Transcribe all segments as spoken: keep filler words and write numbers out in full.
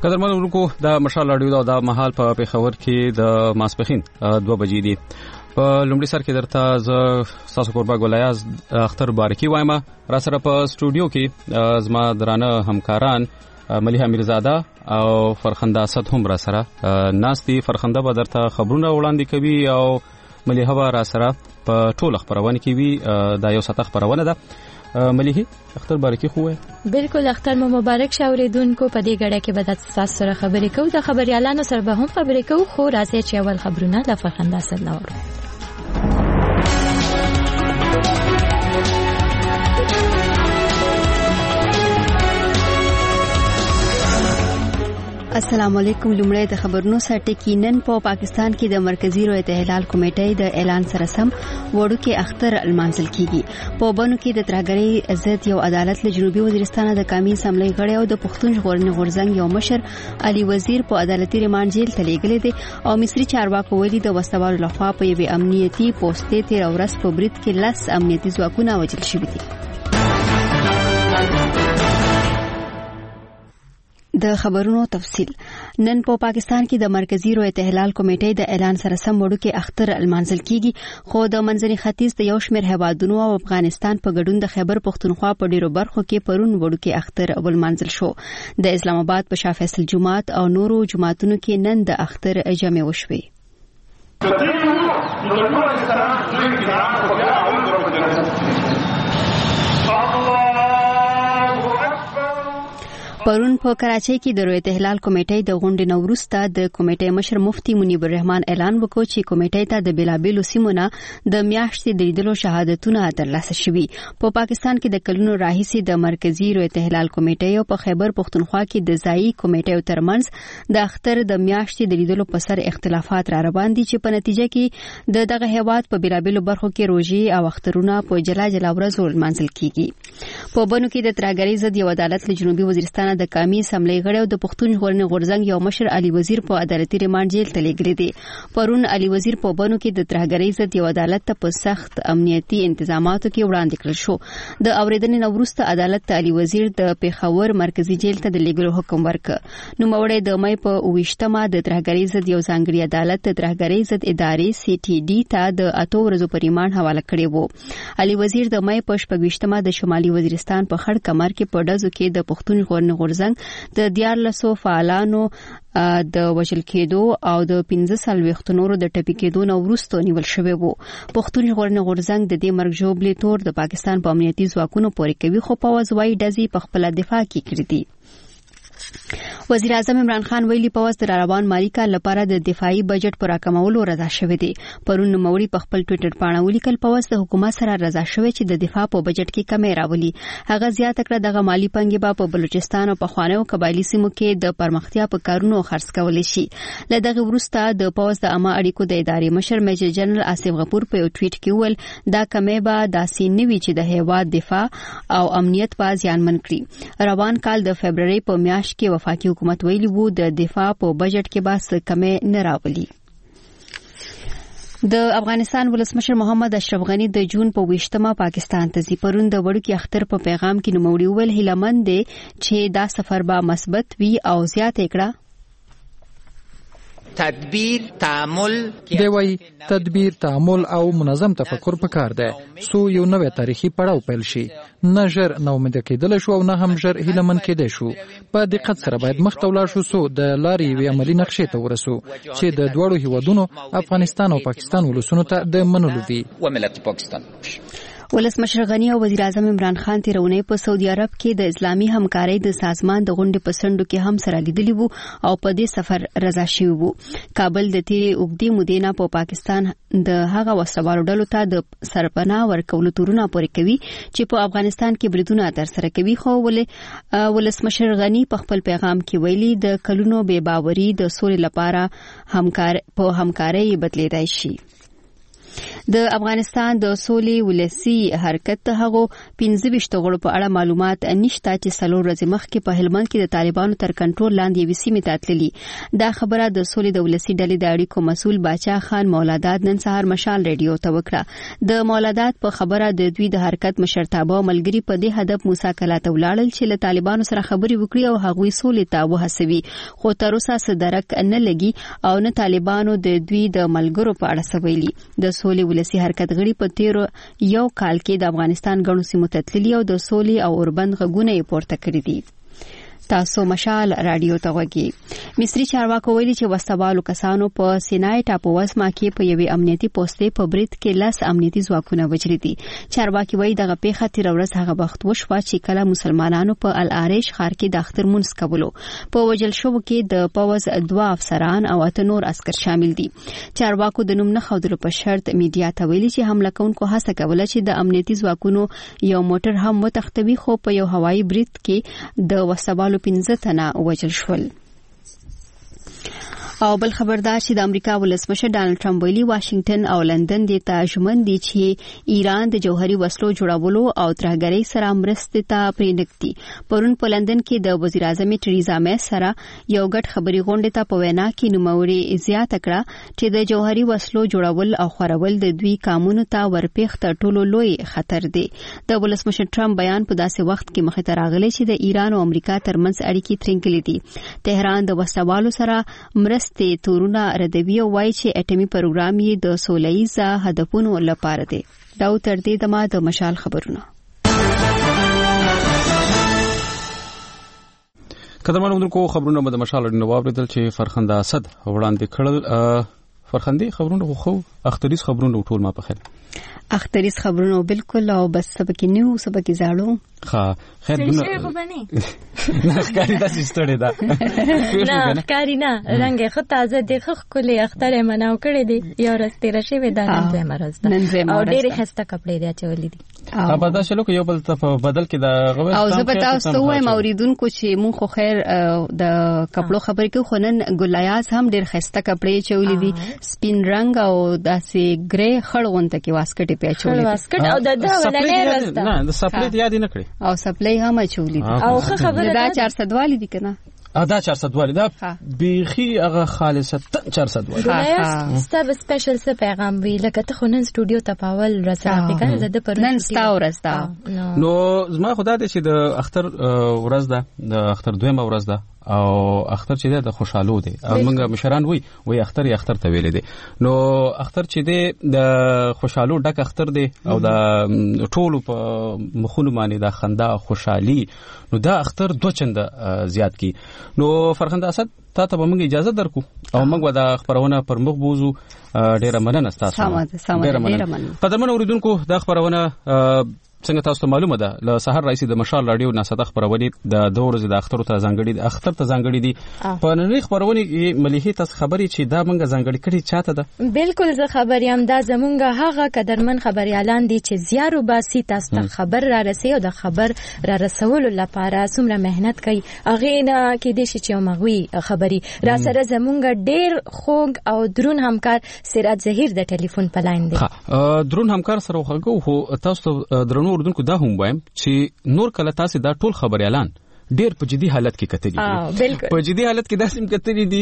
قدرمن ورکو د مشال اډیو دا محل په پیښور کې د ماسپخین دوه بجې دي. په لومړي سر کې درته ز ساسو قربا ګولیاز اختر بارکی وایم. را سره په سټوډیو کې زما درانه همکاران ملیحه میرزاده او فرخنده اسد هم را سره ناستي. فرخنده به درته خبرونه وړاندې کوي او ملیحه به را سره په ټول خبرونه کې وي. دا یو ساته خبرونه ده. ملیحه اختر بارکی خو بالکل اختر مو مبارک شه اوریدونکو. په دې غړې کې به د تاسو سره خبرې کوو، د خبريالانو سره به هم خبرې کوو. خو راځي چې اول خبرونه د فرخنده اسد نور. السلام علیکم. لومړی د خبرونو سره ټکی. نن په پاکستان کې د مرکزی رویت احلال کمیټې د اعلان سره سم وړوکی اختر المنزل کیږي. په بانو کې د ترګری عزت یو عدالت له جنوبي وزیرستان د قومي اسمبلی غړی او د پښتون ژغورنې غورځنګ یو مشر علي وزیر په عدالتي ریماند جیل ته لیږلي دي او مصری چارواکو ویلي د وسوالو لخوا په یوه امنیتي پوسټې تیر ورځ په برید کې لس امنیتي ځواکونه وژل شوي دي. د خبرونو تفصیل. نن په پاکستان کې د مرکزی رویت احلال کمیټې د اعلان سره سم وړوکی اختر المنزل کیږي. خو د منځني ختیځ د یو شمېر هیوادونو او افغانستان په ګډون د خیبر پښتونخوا په ډیرو برخو کې پرون وړوکی اختر المنزل شو. د اسلام آباد په شاه فیصل جماعت او نورو جماعتونو کې نن د اختر جمع وشوي. پرون په کراچۍ کې د رویت احلال کمیټې د غونډې نوروسته د کمیټې مشر مفتي منیب الرحمن اعلان وکړ چې کمیټې ته د بلابلو سیمونه د میاشتې د لیدلو شهادتونه ترلاسه شوي. په پاکستان کې د کلونو راهیسې د مرکزی رویت احلال کمیټې او په خیبر پښتونخوا کې د ځایي کمیټې ترمنځ د اختر د میاشتې د لیدلو په سر اختلافات را روان دي چې په نتیجه کې د دغه هیواد په بلابلو برخو کې روژې او اخترونه په جلا جلا ورځو منځل کیږي. په بنو کې د ترګری ضد یو عدالت له جنوبي وزیرستان د قومي اسمبلی غړی او د پښتون ژغورنې غورځنګ یو مشر علي وزیر په عدالتي ریماند جیل ته لیږلي دي. پرون علي وزیر په بنو کې د ترګری ضد یو عدالت ته په سخت امنیتي انتظاماتو کې وړاندې کړل شو. د اوریدنې نوروسته عدالت ته علي وزیر د پیښور مرکزی جیل ته د لیږلو حکم ورکړ. نو موړی د مې په اوویشتمه د ترګری ضد یو ځانګړي عدالت د ترګری ضد ادارې سی ټي ډي ته د اتو ورځو په ریماند حواله کړی وو. علي وزیر د مې په شپږویشتمه د شمالي وزیرستان په خړ کمر کې په ډزو کې د پښتون ژغورنې غورځنګ د دیارلسو فعالانو د وژل کېدو او د پنځه څلوېښت نورو د ټپي کېدو نه وروسته نیول شوی وو. پښتون ژغورنې غورځنګ د دې مرګ ژوبلې تور د پاکستان په امنیتي ځواکونو پورې کوي، خو پوځ وايي ډزې په خپله دفاع کې کړې دي. وزیر اعظم عمران خان ویلي پوځ د روان مالي کال لپاره د دفاعي بجټ پر راکمولو رضا شوی دی. پرون نوموړي په خپل ټوئیټر باندې ولیکل پوځ د حکومت سره رضا شوی چې د دفاع په بجټ کې کمی راولي. هغه زیاته کړه دغه مالي پنګې به په بلوچستان او په خوانیو قبایلی سیمو کې د پرمختیا په کارونو خرڅ کول شي. له دغه وروسته د پوځ د عامه اړیکو د ادارې مشر میجر جنرال آصف غفور په یو ټویټ کې وویل دا کمی به داسې نه وي چې د هیواد دفاع او امنیت په زیانمن کړي. روان کال د فبرवरी په میاشت کې وفاقي حکومت ویلي وو د دفاع په بجټ کې به څه کمی نه راولي. د افغانستان ولسمشر محمد اشرف غنی د جون په ویشتمه پاکستان ته ځي. پرون د وړوکی اختر په پیغام کې نوموړي وویل هیلهمند دي چې دا سفر به مثبت وي او زیات کړه تدبیر تعامل دی وای تدبیر تعامل او منظم تفکر پکار دی سو یو نوې تاریخي پړاو پیل شي. نه ژر نو امید کېدل شو او نه هم ژر هیلهمن کېدل شو. په دقت سره باید مخ ته ولاړ شو سو د لارې وی عملی نقشې ته ورسو چې د دوړو هیوادونو افغانستان او پاکستان ولسونو ته د منلو دي. وملت پاکستان ولسمشر غنی او وزیر اعظم عمران خان تیرونه په سعودي عرب کې د اسلامي همکارۍ د سازمان د غونډې په سندو کې هم سره لیدلی وو او په دې سفر رضا شوی وو. کابل د تیرې اوږدې مودې نه په پاکستان د هغه وسوالو ډلو ته د سرپناه ورکولو تورونه پورې کوي چې په افغانستان کې بریدونه ترسره کوي. خو ولسمشر غنی په خپل پیغام کې ویلي د کلونو بې باوري د سولې لپاره همکار په همکارۍ بدلیدای شي. د افغانستان د سولې ولسی حرکت هغه پنځه ویشت غړو په اړه معلومات نشته چې څلور ورځې مخکې په هلمند کې د طالبانو تر کنټرول لاندې یوې سیمې ته تللي. دا خبره د سولې د ولسی ډلې د اړیکو مسؤل باچا خان مولادات نن سهار مشال ریډیو ته وکړه. د مولادات په خبره د دوی د حرکت مشرتابه ملګری په دې هدف موسی کلا ته ولاړل چې له طالبانو سره خبرې وکړي او هغوی سولې ته وهڅوي، خو تر اوسه څه درک نه لګي او نه طالبانو د دوی د ملګرو په اړه څه ویلي. د سولې ولسی حرکت غړي په تیر یو کال کې د افغانستان غړو سیمو ته تللي او د سولې او اوربند غږونه یې پورته کړي دي. تاسو مشال رادیو ته وګورئ. مصری چارواکو ویلي چې وسوالو کسانو په سینای ټاپو وزما کې په یوې امنیتي پوسټې په برید کې لاس امنیتي ځواکونه وژلي دي. چارواکي وایي دغه پیښه تیر ورځ هغه وخت وشوه چې کله مسلمانانو په العریش ښار کې د اختر مونځ کولو. په وژل شو کې د پوز دوه افسران او اته نور عسكر شامل دي. چارواکو د نوم نه ښودلو په شرط میډیا ته ویلي چې حمله کوونکو هڅه کوله چې د امنیتي ځواکونو یو موټر هم وتښتوي، خو په یو هوایي برید کې د وسوالو پنځه تنه وژل شول. او بل خبردار چې د امریکا ولسمشر ډانلډ ټرمپ ویلي واشنگټن او لندن د تاجمن دي چې ایران د جوهري وسلو جوړولو او ترهګرۍ سره مرستې ته پرېنږدي. پرون په لندن کې د وزیر اعظم ټریزا مې سره یو ګډ خبري غونډه ته په وینا کې نوموړي زیاته کړه چې د جوهري وسلو جوړول او خورول د دوی قانون ته ورپېخ تر ټولو لوی خطر دی. د ولسمشر ټرمپ بیان په داسې وخت کې مخې ته راغلی چې د ایران او امریکا ترمنځ اړیکې ترنګلې دي. تهران د وسوالو سره مرستې تورونه ردوي او وایي چې اټومي پروګرام یې د سوله‌ییز هدفونو لپاره دی. دا تر دې دمه د مشال خبرونه. قدرمن وګورئ خبرونه به د مشال نو واوریدل چې فرخنده اسد وړاندې کړل. فرخندي خبرونه خو اختریز خبرونه ټول ما په خیر اختریز خبرونه بالکل او بس سبق نیو سبق زاړو ها خیر دونه څه خو بني نه ښکاری تاسو ستړي دا نه ښکاری نه رنګ خو تازه د خخ کلی اختر مناو کړی دی یو راسته راشي و دا نن زه مرز ده او ډېر خسته کپڑے دی چولې دي. په دا شلو کې یو بل ته بدل کې دا غوښتل او زه به تاسو ته وایم اوریدونکو چې مون خو خیر د کپړو خبرې کوي، خو نن ګلایاز هم ډېر خسته کپڑے چولې دي، سپین رنگ او داسې ګری خړغونته کې واسکټ په چولې واسکټ او د دا ولنه راسته نه د سپلیټ یاد نه کړی او سپلای هم چولې دي او خبره دا چهارصد والی دي کنه ادا چهارصد والی دا بیخي هغه خالصه چهارصد والی ها ستاسو سپیشل څه پیغام وی لکه ته خو نن سټوډیو ته پاول راځه کنه زده پر نن ستا ورځ ده نو زما خدای دې چې د اختر ورځ ده د اختر دویمه ورځ ده او اختر چې ده د خوشحالو دی. موږ مشران وای وای اختر یې اختر ته ویل دي. نو اختر چې ده د خوشحالو ډک اختر دی او د ټولو په مخونو باندې د خندا خوشحالي، نو دا اختر دوه چنده زیات کی. نو فرخنده اسد تا ته موږ اجازه درکو او موږ د خبرونه پر مخ بوزو. ډیره مننه تاسو. ډیره مننه. قدرمن اوریدونکو د خبرونه څنګه تاسو ته معلومه ده له سحر رئیس د مشال رادیو ناسته خبرونه د دوه ورځې د اختر ته ځانګړي د اختر ته ځانګړي دي. په نړۍ خبرونه کې مليحي تاسو خبري چې دا مونږه ځانګړي کړي چاته ده؟ بالکل زه خبر یم دا زمونږه هغه قدرمن خبريالان دي چې زیارو باسي تاسو ته خبر را رسي او د خبر را رسولو لپاره څومره مهنت کوي هغه نه کې دي چې مغوي خبري را سره زمونږه ډېر خوږ او درون همکار سراج زهیر د ټلیفون په لاین دي. ها درون همکار سره وغږو هو تاسو درونو اردوونکو دا هم وایم چې نور کله تاسو دا ټول خبريالان ډېر په جدي حالت کې کتلې دي. په جدي حالت کې داسې کتلې دي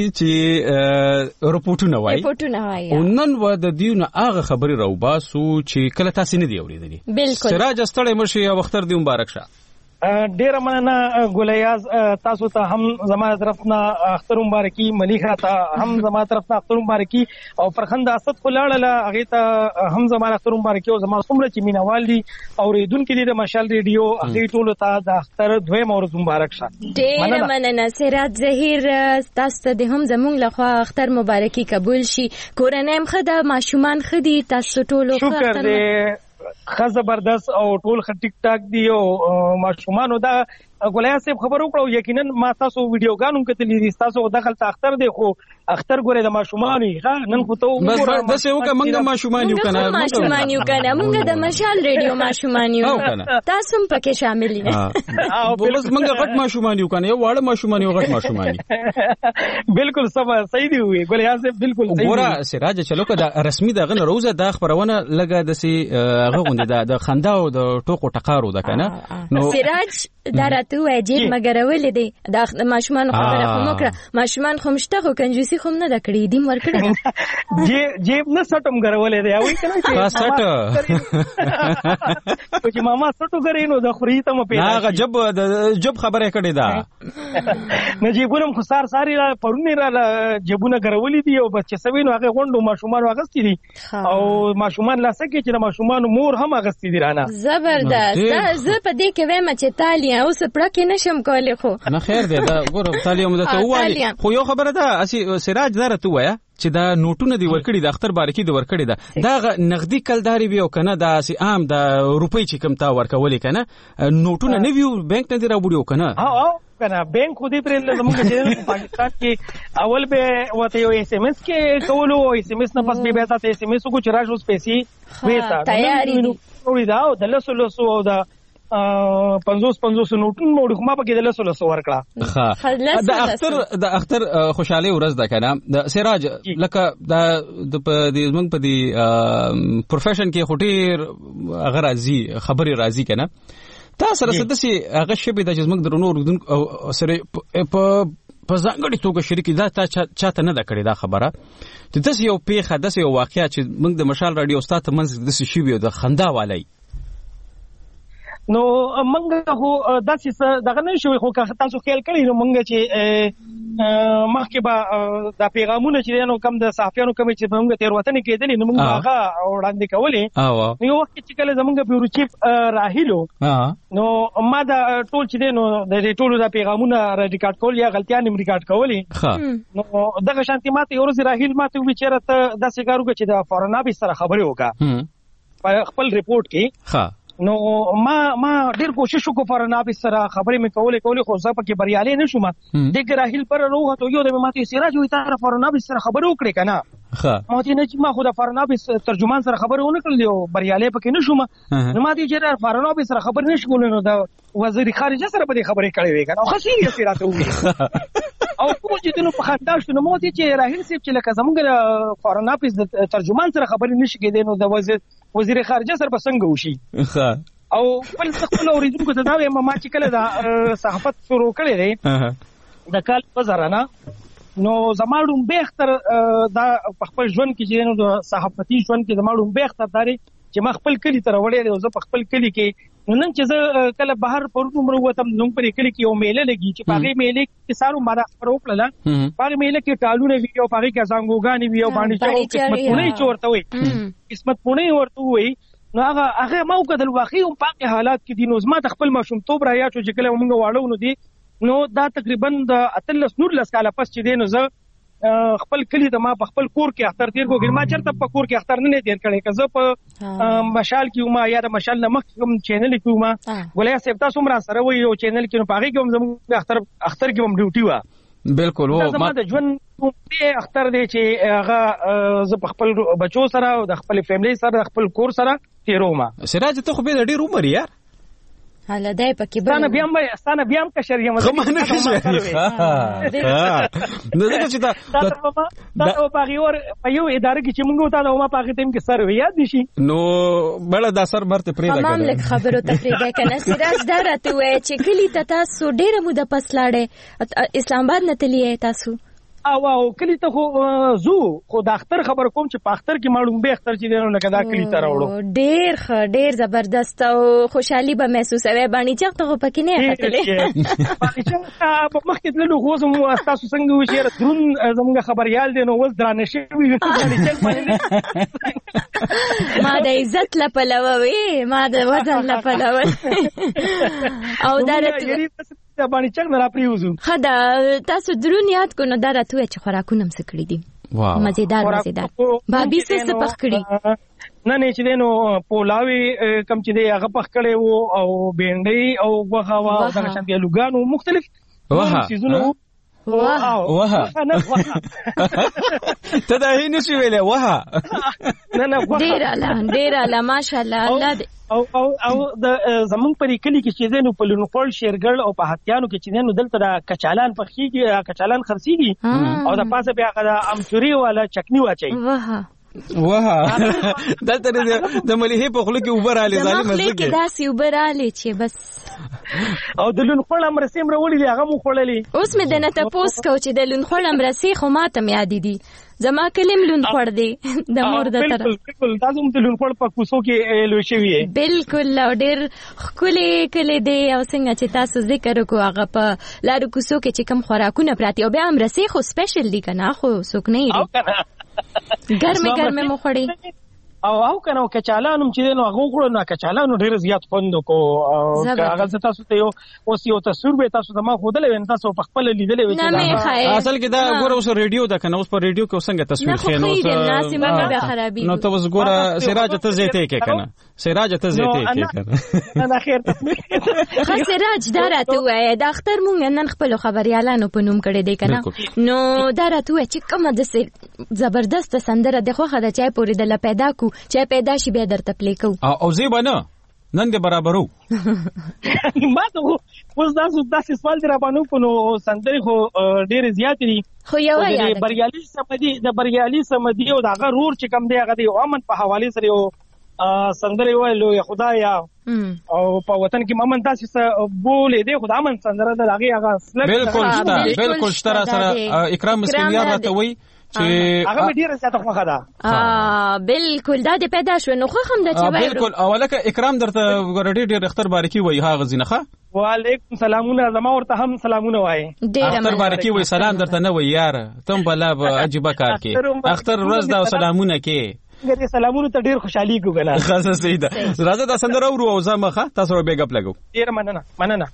چې رپورټونه وایي رپورټونه وایي او نن و د دیونه هغه خبري راوباسو چې کله تاسو نه دی اوریدلې. بالکل سراج استړی مرشي او اختر دی مبارک شه. ډیره مننه ګولیاز تاسو ته هم زموږ طرف نه اختر مبارکي، ملیحه ته هم زموږ طرف نه اختر مبارکي او فرخنده اسد خلاړه هغه ته هم زموږ اختر مبارکي او زموږ څومره چې مینوال دي اوریدونکو دي د مشال ریډیو هغه ټول ته د اختر دویم ورځ مبارک شه. ډیره مننه سراج زهیر تاسو ته هم زموږ لخوا اختر مبارکي قبول شي. کورنۍ مخده ماشومان خدي تاسو ټول شکر دې خ زبردست او ټول خ ټیک ټاک دی او ماشومان دا ګولیا صاحب خبر وکړو یقینا ما تاسو ویډیوګانو کتلې دي تاسو دخل ته اختر دی خو اختر ګوره د ماشومان ښه نن خو ته بس د څه وکړه موږ ماشومان یو کنه ماشومان یو کنه موږ د مشال ریډیو ماشومان یو تاسو هم پکې شامل دي او بس موږ غټ ماشومان یو کنه یو واړه ماشومان یو غټ ماشومان بالکل سم صحیح دی وی ګولیا صاحب بالکل صحیح ګوره سراج چلو که د رسمي دغه روزه د خبرونه لګه د سي هغه غونډه د خندا او د ټوکو ټقارو ده کنه نو سراج درته وای جیب مګر ولې دی د ماشومان خبره خو مکړه ماشومان خو مشته خو کنجوسي خو نه د کړې دیم ور کړه جیب جیب نه سټم غرولې دی وای کنه چې سټ چې ماما سټو غري نو د خوري ته مې پیدا هغه جب د جب خبره کړې ده نه جیبونه خو سار ساري را پرونی را جیبونه غرولې دي او بچ سوي نو هغه غونډو ماشومان واغستې دي او ماشومان لاسکه چې د ماشومان مور هم اغستې دي رانه زبردست زه په دې کې وایم چې تالیا اوس پړکه نشم کولای خو نه خیر دی دا ګوره تالیا مو ته وایي خو یو خبره ده اسی سراج درته وایا چې دا نوټونه دی ورکړي د اختر بارکی دی ورکړي دا دا نغدي کلداري ویو کنه دا اسی عام د روپۍ چې کم تا ورکولې کنه نوټونه نه ویو بانک نه دی راوړیو کنه ها کنه بانک خو دې پرې زموږ چې پاکستان کې اول به وته یو اس ام اس کې کولو اس ام اس نه پس به به تاسو اس ام اس کو چرای اوس پیسې وېتا تیاری نو دا د لسو لسو او دا پنځوس پنځوس نوټونه موږ خو ما پکې د لسو لسو ورکړه ها د اختر د اختر خوشاله ورځ ده کنه د سراج لکه د د موږ په دی پروفیشن کې خټیر اگر راځي خبري راځي کنه تاسو سره ستاسي هغه شبي د جسمک درنو ردون سره په په ځانګړي توګه شریک دا چاته نه دا کړی دا خبره چې تاسو یو پیخه داسې یو واقعیا چې موږ د مشال رادیو استاد منځ د شیبي د خندا والی نو منګه هو داسې دغه نه شوی خو تاسو خیال کړی نو منګه چې مخکې به د پیغامونه چې نو کم د صحافیانو کم چې موږ تیر وطن کېدلی نو موږ هغه وړاندې کولې نو وخت چې کله زمونږ بیورو چیف راهیلو نو ما دا ټول چې نو د ټولو د پیغامونه ریکارډ کول یا غلطیان هم ریکارډ کولې نو دغه شانتي ماته یو ورځ راهیل ماته وی چیرې ته داسې کارو چې د فورن افیس سره خبرې وکړه خپل ریپورت کې نو ما ما ډیر کوشش وکړ فورن افیس سره خبرې مې کولې کولې خو زه پکې بریالي نه شوم دغه راهیل پر روغه ته یو د ماته سراج وي تر فورن افیس سره خبرې وکړې کنه ها ماته نه چې ما خو د فورن افیس ترجمان سره خبرې ونه کړلې او بریالي پکې نه شوم نو ماته چې فورن افیس سره خبرې نشو کولای نو د وزیر خارجه سره په خبرې کړې وې کنه خو سیریس راته وې او کوم چې نو په خاطر شنو مو چې راهیل سیب چې لکه زمونږ فورن افیس د ترجمان سره خبرې نشي کېدې نو د وزیر وزیر خارجه سره بسنګ وشي او خپل خپل اوریدونکو ته دا وایم ما چې کله د صحافت شروع کړې ده د کال په زرانه نو زماړو به اختر دا خپل ژوند کې چې نو د صحافتي ژوند کې زماړو به اختر داري چې ما خپل کلی تر وړې او زه په خپل کلی کې نو نن چې زه کله بهر پروت عمر وتم نو په کلی کې یو میله لګي چې پاغي میله کې سارو ما خبر وکړه پاغي میله کې ټالونه وی او پاغي کې زنګوګانی وی او باندې چې قسمت پونه چورته وي قسمت پونه ورته وي نو هغه هغه ما وکړل واقعي هم پاکه حالات کې دي نو زما د خپل ماشوم توب را یا چې کله موږ واړو نو دي نو دا تقریبا د اتلس نور لس کاله پس چې دي نو زه خپل کلی ته ما په خپل کور کې اختر تیر کوګل ما چرته په کور کې اختر نه تیر کړي که زه په مشال کې ما یا د مشال نه مخ کوم چینل کې ما ولیا سپتا تاسو مرا سره وي یو چینل کې نو پاغي کوم زموږ اختر اختر کې هم ډیوټي و بالکل وو ما د ژوند دې اختر دی چې هغه زه په خپل بچو سره او د خپل فیملی سره خپل کور سره تیروما سراج ته خو به ډېر عمر یار حالا دای پکې بل ستانه بیام به ستانه بیام کا شریعه مده خمانه کې شریعه نو دغه چې دا دا او پاغیور په یو اداره کې چې موږ ته دا ما پاغې تیم کې سر یاد نشي نو بل دا سر مرته پرې دا تمام لک خبرو تفریده کنه سراج دا راته وای چې کلی ته تاسو ډیره موده پس لاړې اسلام آباد نه تللی تاسو او او کلی ته خو زو خو د اختر خبر کوم چې په اختر کې معلوم به اختر چې دینو نه کدا کلی ته راوړو ډیر ښه ډیر زبردست او خوشحالي به محسوسوي باندې چې ته پکې نه هتلې باندې چې په مخ کې تللو خو زمو تاسو څنګه وشيره درون زموږ خبريال دي نو وز درانه شي ما د عزت لپلوي ما د وزن لپلوي او درته باندې چنګ نه راپریوزو خدا تاسو درون یاد کو نو دا راته چې خوراکونه مس کړی دي مزیدار مزیدار بابي څه پخ کړی نه نه چې دینو پولاوي کم چې دی هغه پخ کړي وو او بینډي او غوښه وا او دغه شانتي لوګانو مختلف سيزونه وها وها ته دا هی نشي ویلې وها نه نه ډیر اعلی ډیر اعلی ماشاءالله الله دې او او او د زمون پرې کلی کې چې دینو په لونخول شیرګل او په هتیانو کې چې دینو دلته د کچالان پخېږي کچالان خرسيږي او د پاسه بیا د امچوري والا چکني واچي وها وها دلته د مليحه په خلک وبراله ظالم مزه کې داسې وبراله چې بس او د لونخول امرسي مرولې هغه مو خړلې اوس مې دنه تاسو کو چې د لونخول امرسي خو ماته یاد دي زما کلم لونخول دی د مور د طرف بالکل تاسو هم د لونخول په کوسو کې لوي شوی بالکل او ډېر خولي کله دی او څنګه چې تاسو ذکر وکړو هغه په لارو کوسو کې چې کم خوراکونه پراتی او بیا امرسي خو سپیشل دی کنه خو څوک نه یې ګرمه ګرمه مو خړې او او کنه کچالانو چې نو هغه کړو نو کچالانو ډیر زیات خوند کو او هغه تاسو ته یو اوس یو تصویر به تاسو ته ما خودلې وین تاسو په خپل لیدلې وې اصل کې دا ګوره اوس ریډیو دا کنه اوس په ریډیو کې څنګه تصویر خینو نو ته اوس ګوره سراج ته زیته کې کنه سراج ته زیته کې کنه نه خیر تصویر خاص سراج دراته وای د اختر مونږ نن خپل خبريالانو په نوم کړی دی کنه نو دراته وای چې کومه د زبردست سندره د خوخه د چای پوری د لا پیدا کو چې پیدا شي به درته پلی کو او زی بنه نن دې برابرو ما ته اوس تاسو تاسو سوال درا باندې کو نو سندري خو ډېر زیات دي خو یو یاد بریالي سمدي د بریالي سمدي او د هغه رور چې کم دی هغه دی امن په حواله سره یو سندري وایلو یا خدایا او په وطن کې ممن تاسو بولې دی خدای امن سندره د هغه هغه بالکل شته بالکل شته سره اکرام مسلمیان راته وای چې هغه ډیره زیاته خوخه ده اه بالکل دا دې پیدا شو نو خو هم د چې بالکل اولکه اکرام درته ګورډي ډیر اختر بارکی وای ها غزینخه وعلیکم سلامونه زما ورته هم سلامونه وای اختر بارکی وای سلام درته نه وای یار تم بلا عجیب کار کې اختر ورځ دا سلامونه کې ګره سلامونه ته ډیر خوشحالي کو غلا خاصه سیده راځه دا سندره ورو او زمخه تاسو به ګپ لګو ډیر مننه مننه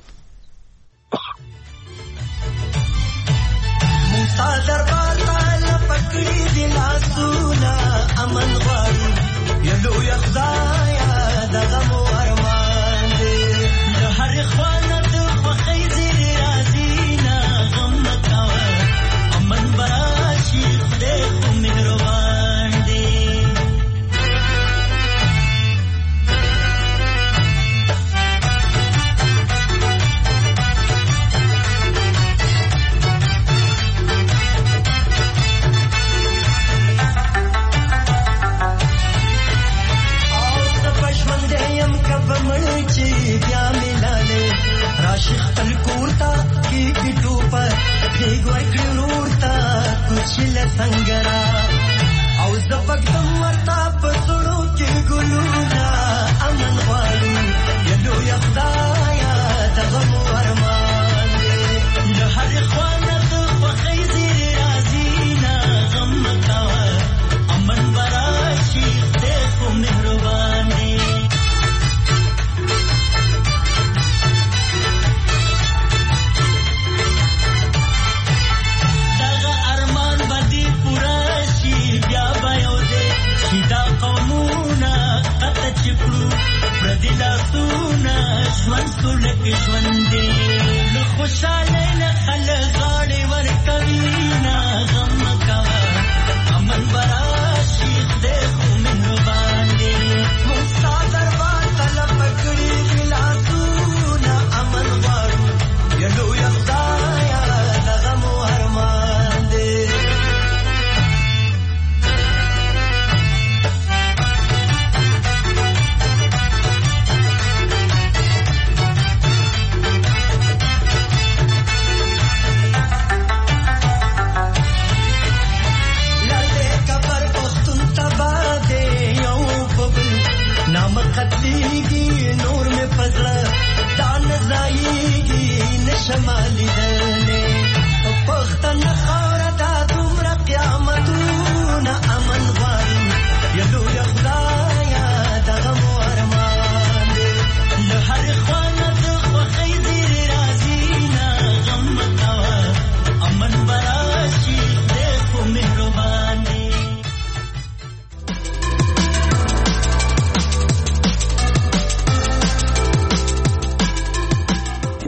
تا دربار تعالی پکړی دی لاسونه امن غواړي یلو یخدایا دغه مو ارمان دی د هر خوانت خوخی زیر رازینا غم مکاوه امن براشی خدای خو مهربان دی راشي خپل کوړتا کې کټو پر دیګور کړورتا کوچل څنګهرا او زپکتم ورتا پسړو کې ګلونا امن غواړي یلو یخدایا دغه مو ارمان د هر خوانه په خیزیر رازینا غم تا امن براشي دغه مهربان دلاسونه ژوند سولک ژوند دی له خوشاله نه خلک غاړې ورکوي نه غم کوه امن براشي خدای خو مهربان دی موږ ستا دربار طلب کړي دلاسونه امن غواړو یلو یخدایا دغه مو ارمان دی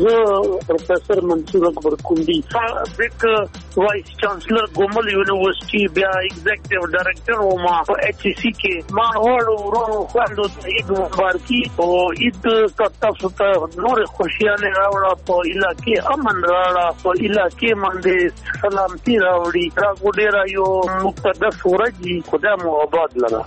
زه پروفیسر منصور اکبر کندی سابق وایس چانسلر ګومل یونیورسيټي بیا ایگزیکټیو ډایریکټر او ما په ایچ سی کې ما ورو ورو خوندو عید مبارکي او عید تاسو ته نور خوشاله راوړه په علاقې امن راوړه په علاقې باندې سلامتی راوړي را ګډه یو مقدس ورځي خدای مو آباد لره.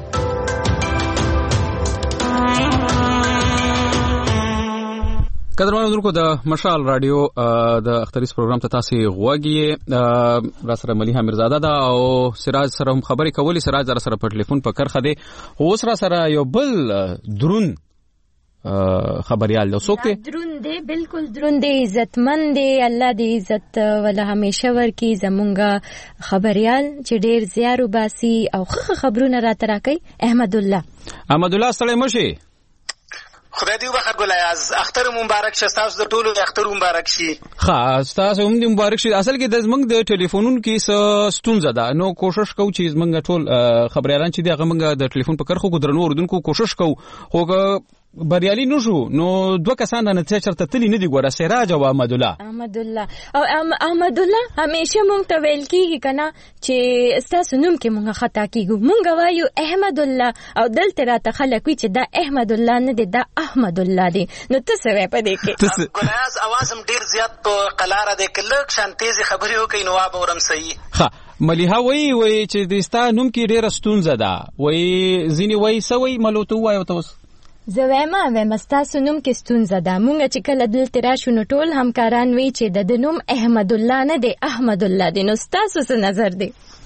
قدرمنو درکو د مشال رادیو د اختریز پروګرام ته تاسو غوږی را سره ملیحه میرزاده ده او سراج سره هم خبرې کولې. سراج در سره په ټلیفون په کرخه دی. اوس را سره یو بل درون خبريال له څوک دی؟ درون دی، بالکل درون دی، عزتمن دی. الله دې عزت ولا همیشه ورکی. زمونږه خبريال چې ډیر زیارو باسي او خخ خبرونه را تراکي احمد الله. احمد الله ستړی مشي. خدای دې وبخښه ګلایاز، اختر مبارک شه. تاسو د ټولو اختر مبارک شي. ها تاسو هم دې مبارک شي. اصل کې د زمنګ د ټلیفونونو کې ستونزه ده، نو کوشش کوو چې زمنګ ټول خبريالان چې دغه منګه د ټلیفون په کرخو کو درنو اردوونکو کوشش کوو، خو بریالي نشو. نو دوه کسان نه څه چرته تلی نه دی ګوره، سراج او احمد الله. احمد الله او احمد الله همیشه مونږ ته ویل کیږي کنه چې تاسو نوم کې مونږه خطا کیږو. مونږ وایو احمد الله او دلته راته خلک وی چې دا احمد الله نه دی، دا احمد الله دی. نو تاسو وې په دې کې ګلایاز اواز هم ډیر زیات په قلاره دی، کله شان تیزی خبرې وکي نو اب اورم صحیح. ها ملیحه وی وی چې دستا نوم کې ډیر ستونزه ده، وی ځینی وی سوي ملوته وایو تاسو زه وایم وایم ستاسو نوم کې ستونزه ده. مونږ چې کله دلته راشو نو ټول همکاران وی چې د نوم احمد الله نه دی، احمد الله دی. نو ستاسو څه نظر دی؟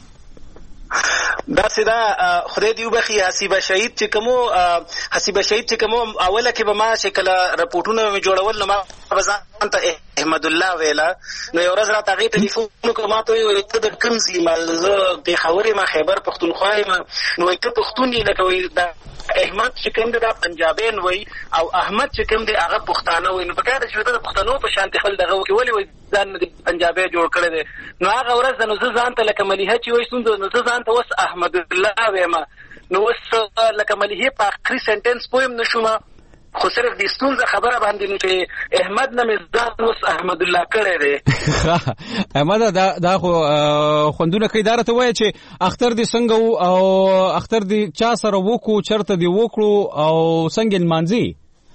دا سیدا خدای دی وبخي حسیبه شهید چې کومو حسیبه شهید چې کومو اوله کې به ما شکل رپورټونه جوړول نو ما ځان ته احمد الله ویلا. نو یو ورځ راته غي ټلیفون کوم ته وی ته د کوم ځای مال زه په خبرې ما خیبر پختونخوا ما نو ته پختونی لکه وی دا احمد چې کوم دا پنجابین وای او احمد چې کوم دی هغه پښتانه وای. نو په کار چې د پښتنو په شان خپل دغه کې ولې وای ځان د پنجابي جوړ کړی دی. نو هغه ورځ نو ځان ته لکه ملیحه چې وای ستوند نو ځان ته وس احمد الله وایم. نو وس لکه ملیحه په اخري سنټنس پویم نشوم، خو صرف د ستونزه خبره باندې چې احمد نه مزدان وس احمد الله کړی دی. احمد دا دا خو خوندونه کې اداره ته وای چې اختر دې څنګه او اختر دې چا سره وکړو، چرته دې وکړو او څنګه لمانځي؟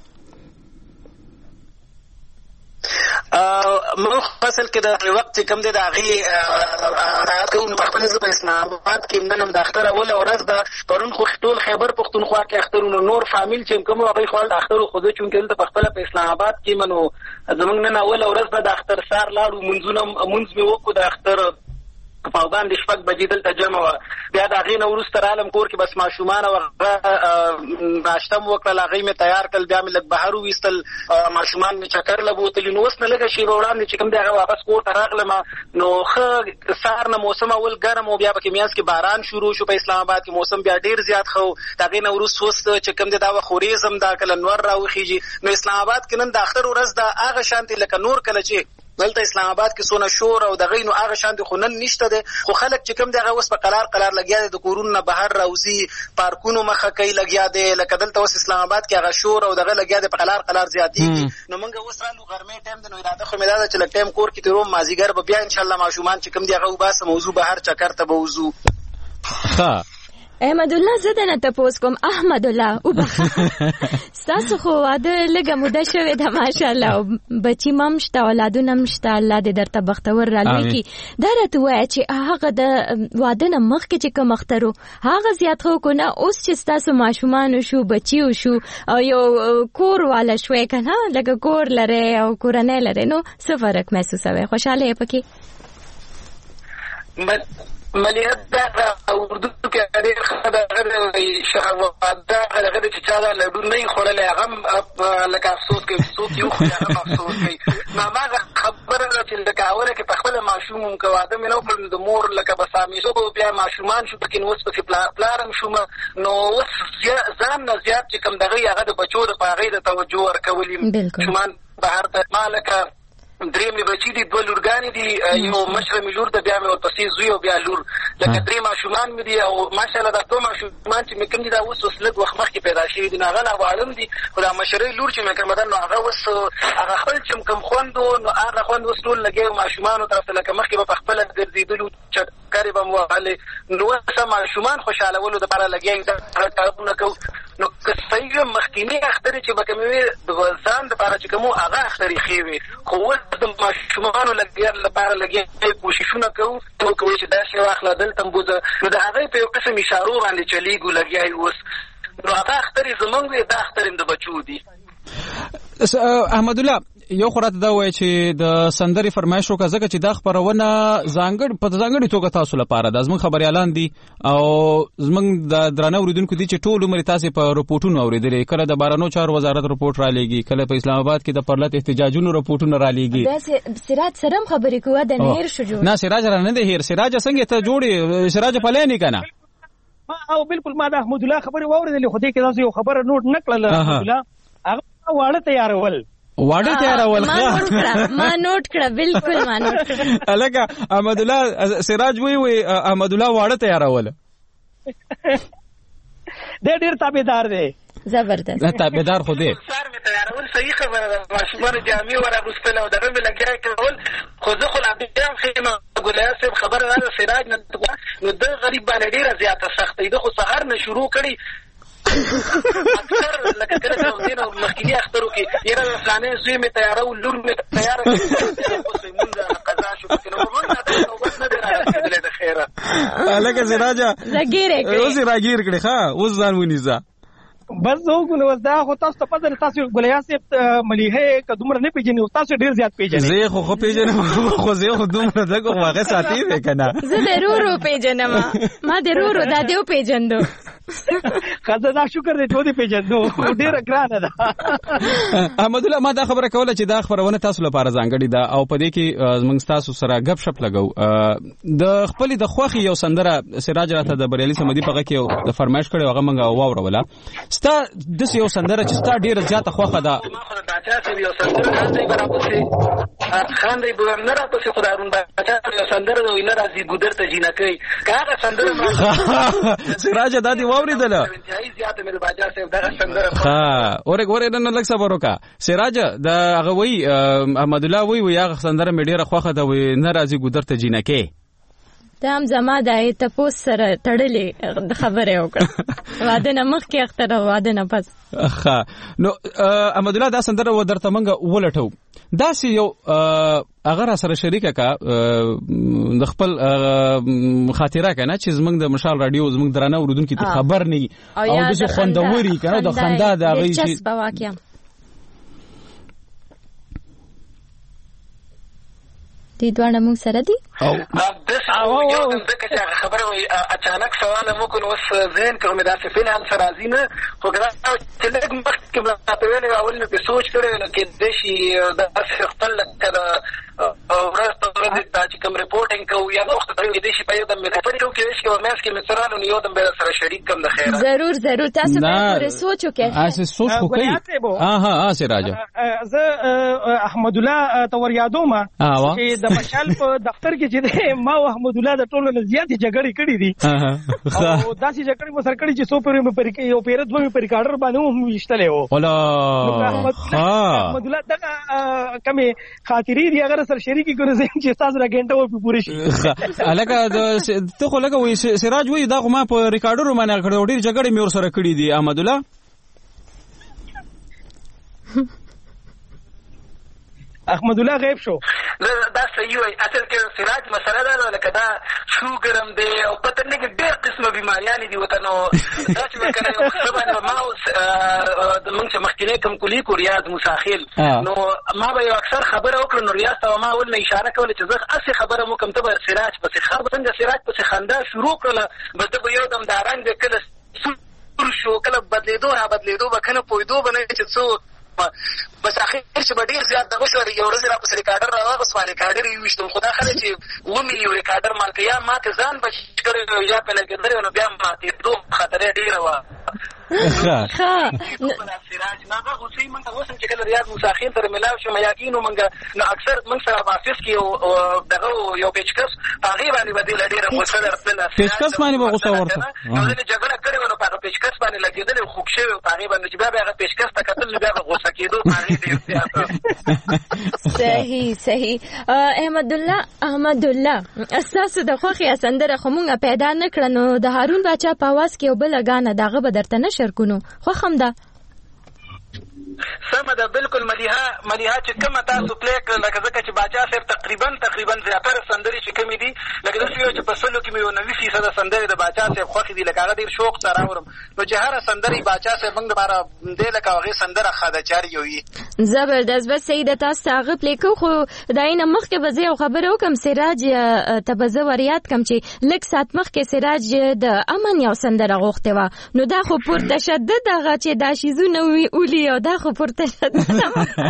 مو فصل کې د وخت کم دی د اغي راکون په خپل ځای اسلام آباد کې نن د اختر اول ورځ د پرون خو ټول خیبر پختونخوا کې اخترونو نور فامیل چې کوم هغه خپل اختر خو ځکه چې په خپل په اسلام آباد کې منو زمونږ نن اول ورځ د اختر سار لاړو منځونه منځ می وکړو د اختر په باندې شپږ بجې دلته جمع و. بیا د هغې نه وروسته رالم کور کې بس ماشومان او ناشته مو وکړل، هغې مې تیار کړل، بیا مې لږ بهر وویستل، ماشومان مې چکر له بوتلي. نو اوس نه لږه شېبه وړاندې چې کوم دی هغه واپس کور ته راغلم نو ښه سهار نه موسم اول ګرم او بیا پکې میانځ کې باران شروع شو. په اسلام آباد کې موسم بیا ډېر زیات ښه و. د هغې نه وروسته اوس چې کوم دی دا وخت وریځم دا کله نور راوخیږي. نو اسلام آباد کې نن د اختر ورځ ده هغه شانتې لکه نور کله چې دلته اسلام آباد کې سونه شور او دغه نو هغه شان دي خو نن نشته ده. خو خلک چې کوم دغه اوس په قلار قلار لګیا دي د کورونو نه بهر راوځي، پارکونو مخه کوي لګیا دي، لکه دلته اوس اسلام آباد کې هغه شور او دغه لګیا دي په قلار قلار زیاتېږي. نو موږ اوس رالو غرمې ټایم د نو اراده خو مې دا چې لږ ټایم کور کې تیروم، مازیګر به بیا ان شاء الله ماشومان چې کوم دي هغه وباسه موضوع بهر چکر ته به وځو. ها احمد الله زه نه تاسو کوم احمد الله وبخښه تاسو خو واده لګه موده شوه د ماشاءالله بچی مام شته اولادونه مشته، الله دې درته بختور را لوي. دا راته وای چې هغه د واده نه مخکې چې کوم اخترو هغه زیات خو کو نه، اوس چې تاسو ماشومان شو بچی شو او یو کور والا شوي کنه لکه کور لره او کورنۍ لره، نو څه فرق محسوسوي؟ خوشاله پکې ملیحه دا اردو کې ډېر ښه ده شهوت ده هغه چې چا دا لډو نه خوړلی هغه لکه افسوس کوي، څوک یو خو هغه افسوس کوي. نو هماغه خبره ده چې لکه اوله کې په خپله ماشوم هم که واده مې نه وکړل د مور لکه به سامیزو به بیا ماشومان شو پکې نو اوس پکې پلارم شوم. نو اوس ځان نه زیات چې کوم دغه هغه د بچو د په هغې د توجه ورکول یم ماشومان بهر ته ما لکه درې مې بچي دي، دوه لورګانې دي، یو مشره مې لور ده، بیا مې ورپسې زوی او بیا لور، لکه درې ماشومان مې دي. او ماشاءالله دا دوه ماشومان چې مې کوم دي دا اوس اوس لږ وخت مخکې پیدا شوي دي، نو هغه لا واړه دي. خو دا مشرۍ لور چې مې کومه ده نو هغه اوس هغه خپل چې کوم خوند و نو هغه خوند اوس ټول لګیا ماشومانو طرف ته، لکه مخکې به په خپله ګرځېدلو چکرې به مو وهلې، نو اوس ماشومان خوشحالولو دپاره لګیا یو دغه کارونه کوو. نو که صحیح وي مخکیني اخترې چې به کومې وي د ځان دپاره چې کوم هغه اخترې ښې وي، خو اوس د ماشومانو لګیا لپاره لګیا کوششونه کوو ته کوي چې دا شی واخله دلته بوځه، نو د هغې په یو قسم اشارو باندې چلیږو لګیا یې اوس. نو هغه اخترې زمونږ وي، دا اختر هم د بچو دي. احمدالله یو خورات دا وای چې د سندري فرمایش وکړه ځکه چې دا خبرونه ځانګړي په ځانګړي توګه تاسو لپاره د زموږ خبريالان دي او زموږ د درانه اوریدونکو دي چې ټول عمر تاسو په رپورټونو اوریدلې، کله د بارانو چارو وزارت رپورټ را لېږي، کله په اسلام آباد کې د پرلط احتجاجونو رپورټونه را لېږي. دا سراج سرم خبرې کوه د نهیر شو جوړ نه سراج را نه دی هیر، سراج څنګه ته جوړي سراج پلانې کنه. او بالکل ما د احمد الله خبرې واوریدلې، خو دې کې تاسو یو خبره نوٹ نکړل. احمد الله هغه واړه تیارول واړه تیارول ما نوٹ کړه، بالکل ما نوٹ کړه. الګا احمد الله سراج وی وی احمد الله واړه تیارول ډېر ډېر تابعدار دی، زبردست تابعدار خو دی. سار مې تیارول صحیح خبره ده، ماشومان جامې ورغوستل او دغه مې لګیا کول، خو زه خو لا بیا خیمه ګلیا صاحب خبره ده سراج نه نو د غریب باندې ډېره زیاته سختي ده، خو سهار نه شروع کړي اکثر لکه کله چې دین او مخکینی اخترو کې یره فلانه زوی مې تیارو لور مې تیار کړو موږ قضا شو کنه موږ نه بس نه درته د خیره الګا سراجا زګیره اوس راګیر کړي ښا اوس ځان ونیزه بس زه وګورم دا خو تاسو ته پدې تاسو ګلیا صاحب مليحه کدومره نه پیژنې، تاسو ډیر زیات پیژنې. زه خو خو پیژنم، خو زه خو دومره دغه واغه ساتي دی کنه. زه ضرور پیژنم، ما ضرور دا دیو پیژندو. خدای دا شکر دې ټول پیژندو، ډیر ګرانه ده. احمد الله ما دا خبره کوله چې دا خبرونه تاسو لپاره ځانګړي ده او په دې کې موږ تاسو سره غب شپ لګو. د خپل د خوخي یو سندره سراج راته د بریالي سمدي په کې د فرمایش کړي هغه موږ واوروله. ستا د یو سندره چې ستا ډیره زیاته خوخه ده باچا سی یو سندره راځي برابر خان دی بل نه راځي خدایون باچا یو سندره نو نه راځي ګودر ته جینا کوي کاغه سندره سراج د دې واوریدله انتهایی زیاته مې باچا سی دغه سندره ها اورګ اورې نن لږ صبر وکا. سراج د هغه وی احمد الله وی وی هغه سندره مې ډیره خوخه ده وی نه راځي ګودر ته جینا کوي. دا هم زما د تپوس سره تړلې خبره وکړه، واده نه مخکې اختر واده نه پس. ښه نو احمد الله دا سندره و درته منګه ولټو داسې یو هغه را سره شریکه کا د خپل خاطره کنه چې زمونږ د مشال رادیو زمونږ درانه اوریدونکو ته خبر نه او د خوندوري کنه د خندا د هغه چې واقعا دې دوه موږ سره دي او او یو دغه چې خبره وي اچانک سوال مو کو نو ذهن کې مې داسې فین هم سرازي نه خو دا چې لږ وخت کې ما ته ویل اول مې په سوچ کړی نو کې د شي د خپل کړه او راست ورته دا چې کوم ریپورټینګ کوي یا وخت ته دې شي په یو د مې په یو کې چې کوم مېس کې مې سره نو یو د به سره شریک کوم د خیره ضرور ضرور تاسو به پوره سوچ وکړئ اسه سوچ وکړئ ها ها ها سراج زه احمد الله تور یادوم چې د مشال په دفتر کې چې ما او احمد الله د ټولو نه زیاتې جګړې کړې دي او داسې جګړې مو سره کړې چې څو پرې مې پرې یو پیرد به مې پرې کاډر باندې هم وشتلې و ولا احمد الله دغه کمې خاطرې دي هغه سره شریکي کړو چې تاسو را ګنټه و په پوره شي الګا ته خو لګا وې سراج وې دا ما په ریکارډر باندې کړو ډېر جګړې مې ور سره کړې دي احمد الله احمد الله غیب شو دا صحیح وای اصل کې سراج مسله ده لکه دا شوګرم دی او پته نه کې ډېر قسمه بیماریاں دي وته نو دا چې وکړه یو خبره ما د مونږ چې مخکینه کوم کلی کو ریاض مساخیل نو ما به یو اکثر خبره وکړه نو ریاض ته ما ول نه اشاره کوله چې زه اصلي خبره مو کوم ته سراج پس خبر څنګه سراج پس خندا شروع کړله بده یو دم دارنګ کله سور شو کله بدلیدو را بدلیدو بکنه پویدو بنه چې څو بس اخر چې به ډېر زیات دغه شو یو ورځ را پسې ریکارډر راواغوست ما ریکارډر یې ویشتم خو دا خلک چې ومې یو ریکارډر مالکه یا ماته ځان بچ کړی یا په لګېدلی نو بیا ماتېدو خطرې ډېره وه ښه سراج ناغه اوسې موږ ته اوس چې کله ریاض موساخین سره ملاو شو یقینو موږ نو اکثر موږ سره افیس کې دغه یو پیچکس هغه باندې بدیل ډیره غوسه درته پیچکس باندې به غوسه ورته نو د جګړه کړې ونه په پیچکس باندې لګیدل خو ښه او هغه باندې چې بیا هغه پیچکس ته کتل بیا غوسه کېدو هغه ډیر صحیح صحیح احمد الله احمد الله اساس د خوخي سندره خو مونږه پیدا نکړه نو د هارون باچا په आवाज کې وبل غانه داغه بدرته نشر کونو خو خم ده سمه ده بالکل مليها مليها چې کومه تاسو پلی کړل لکه ځکه چې باچا صاحب تقریبا تقریبا زیاتره سندرې چې کمی دي لکه داسې یو چې په سلو کې مې یو نوي فیصده سندرې د باچا صاحب خوښې دي لکه هغه ډېر شوق سره راوړم نو چې هره سندرې باچا صاحب موږ دپاره دی لکه هغې سندره ښه ده چاري یو وي زبردست بس صحیح ده تاسو ته هغه پلی کوو خو د هغې نه مخکې به زه یو خبره وکړم سراج ته به زه ور یاد کړم چې لږ ساعت مخکې سراج د امن یو سندره غوښتې وه نو دا خو پورته شدد هغه چې دا شیزونه ولي او دا خو پورته شدد دا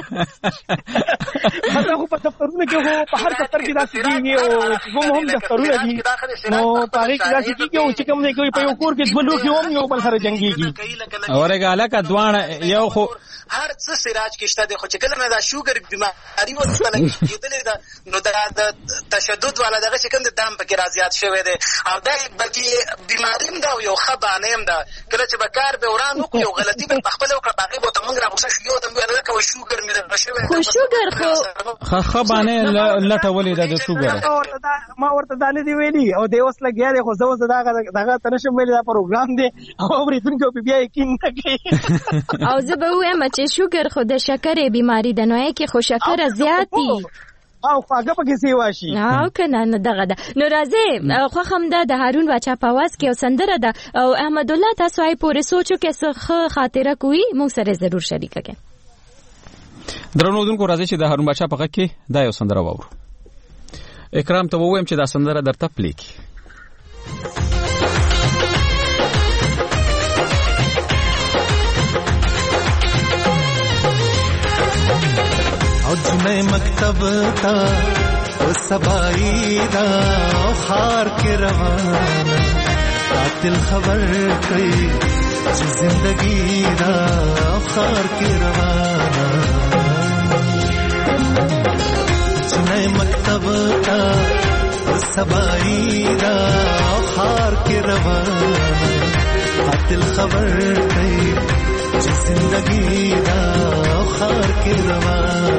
خو په دفترونو کې خو په هر دفتر کې داسې کېږي او کوم هم دفترونه دي نو په هغې کې داسې کېږي او چې کوم دی کوي په یو کور کې دوه لوښي هم یو بل سره جنګېږي اورېږه هلکه دواړه یو خو هر څه سراج کې شته دی خو چې کله نه دا شوګر بیماري ورته لګېدلې ده نو دا د تشدد والا دغه چې کوم د دام پکې را زیات شوی دی او دا بلکې بیماري هم ده او یو ښه بانې هم ده کله چې به کار به وران وکړو یو غلطي به پخپله وکړه په هغې به ورته مونږ را غوسه شو یو دم به نه کوه شوګر مې درنه شوی خو شوګر خو ښه بانې لټولې ده د شوګر ما ورته دا نه دي ویلي او دی اوس لګیا دی خو زه اوس دغه دغه ته نشم ویلی دا پروګرام دی او اورېدونکي پې بیا یقین نه کوي او زه به ووایم چې شوګر خو د شکرې بیماري ده نو هغې کې خو شکره زیات دي او خواږه پکې سیوا شي او که نه نه دغه ده نو راځئ خوښ هم ده د هارون باچا په اواز کې یو سندره ده او احمد الله تاسو هغې پورې سوچ وکړئ څه ښه خاطره کوي موږ سره ضرور شریکه کړئ درنو اورېدونکو راځئ چې د هارون باچا په غږ کې دا یو سندره واورو اکرام ته ووایم چې دا سندره درته پلی کړي او جنې مکتب تا او سبای دا خار کې روان قاتل خبر کړي چې زندگی دا خار کې روان جنې مکتب تا او سبای دا خار کې روان قاتل خبر کړي چې زندگی دا خار کې روان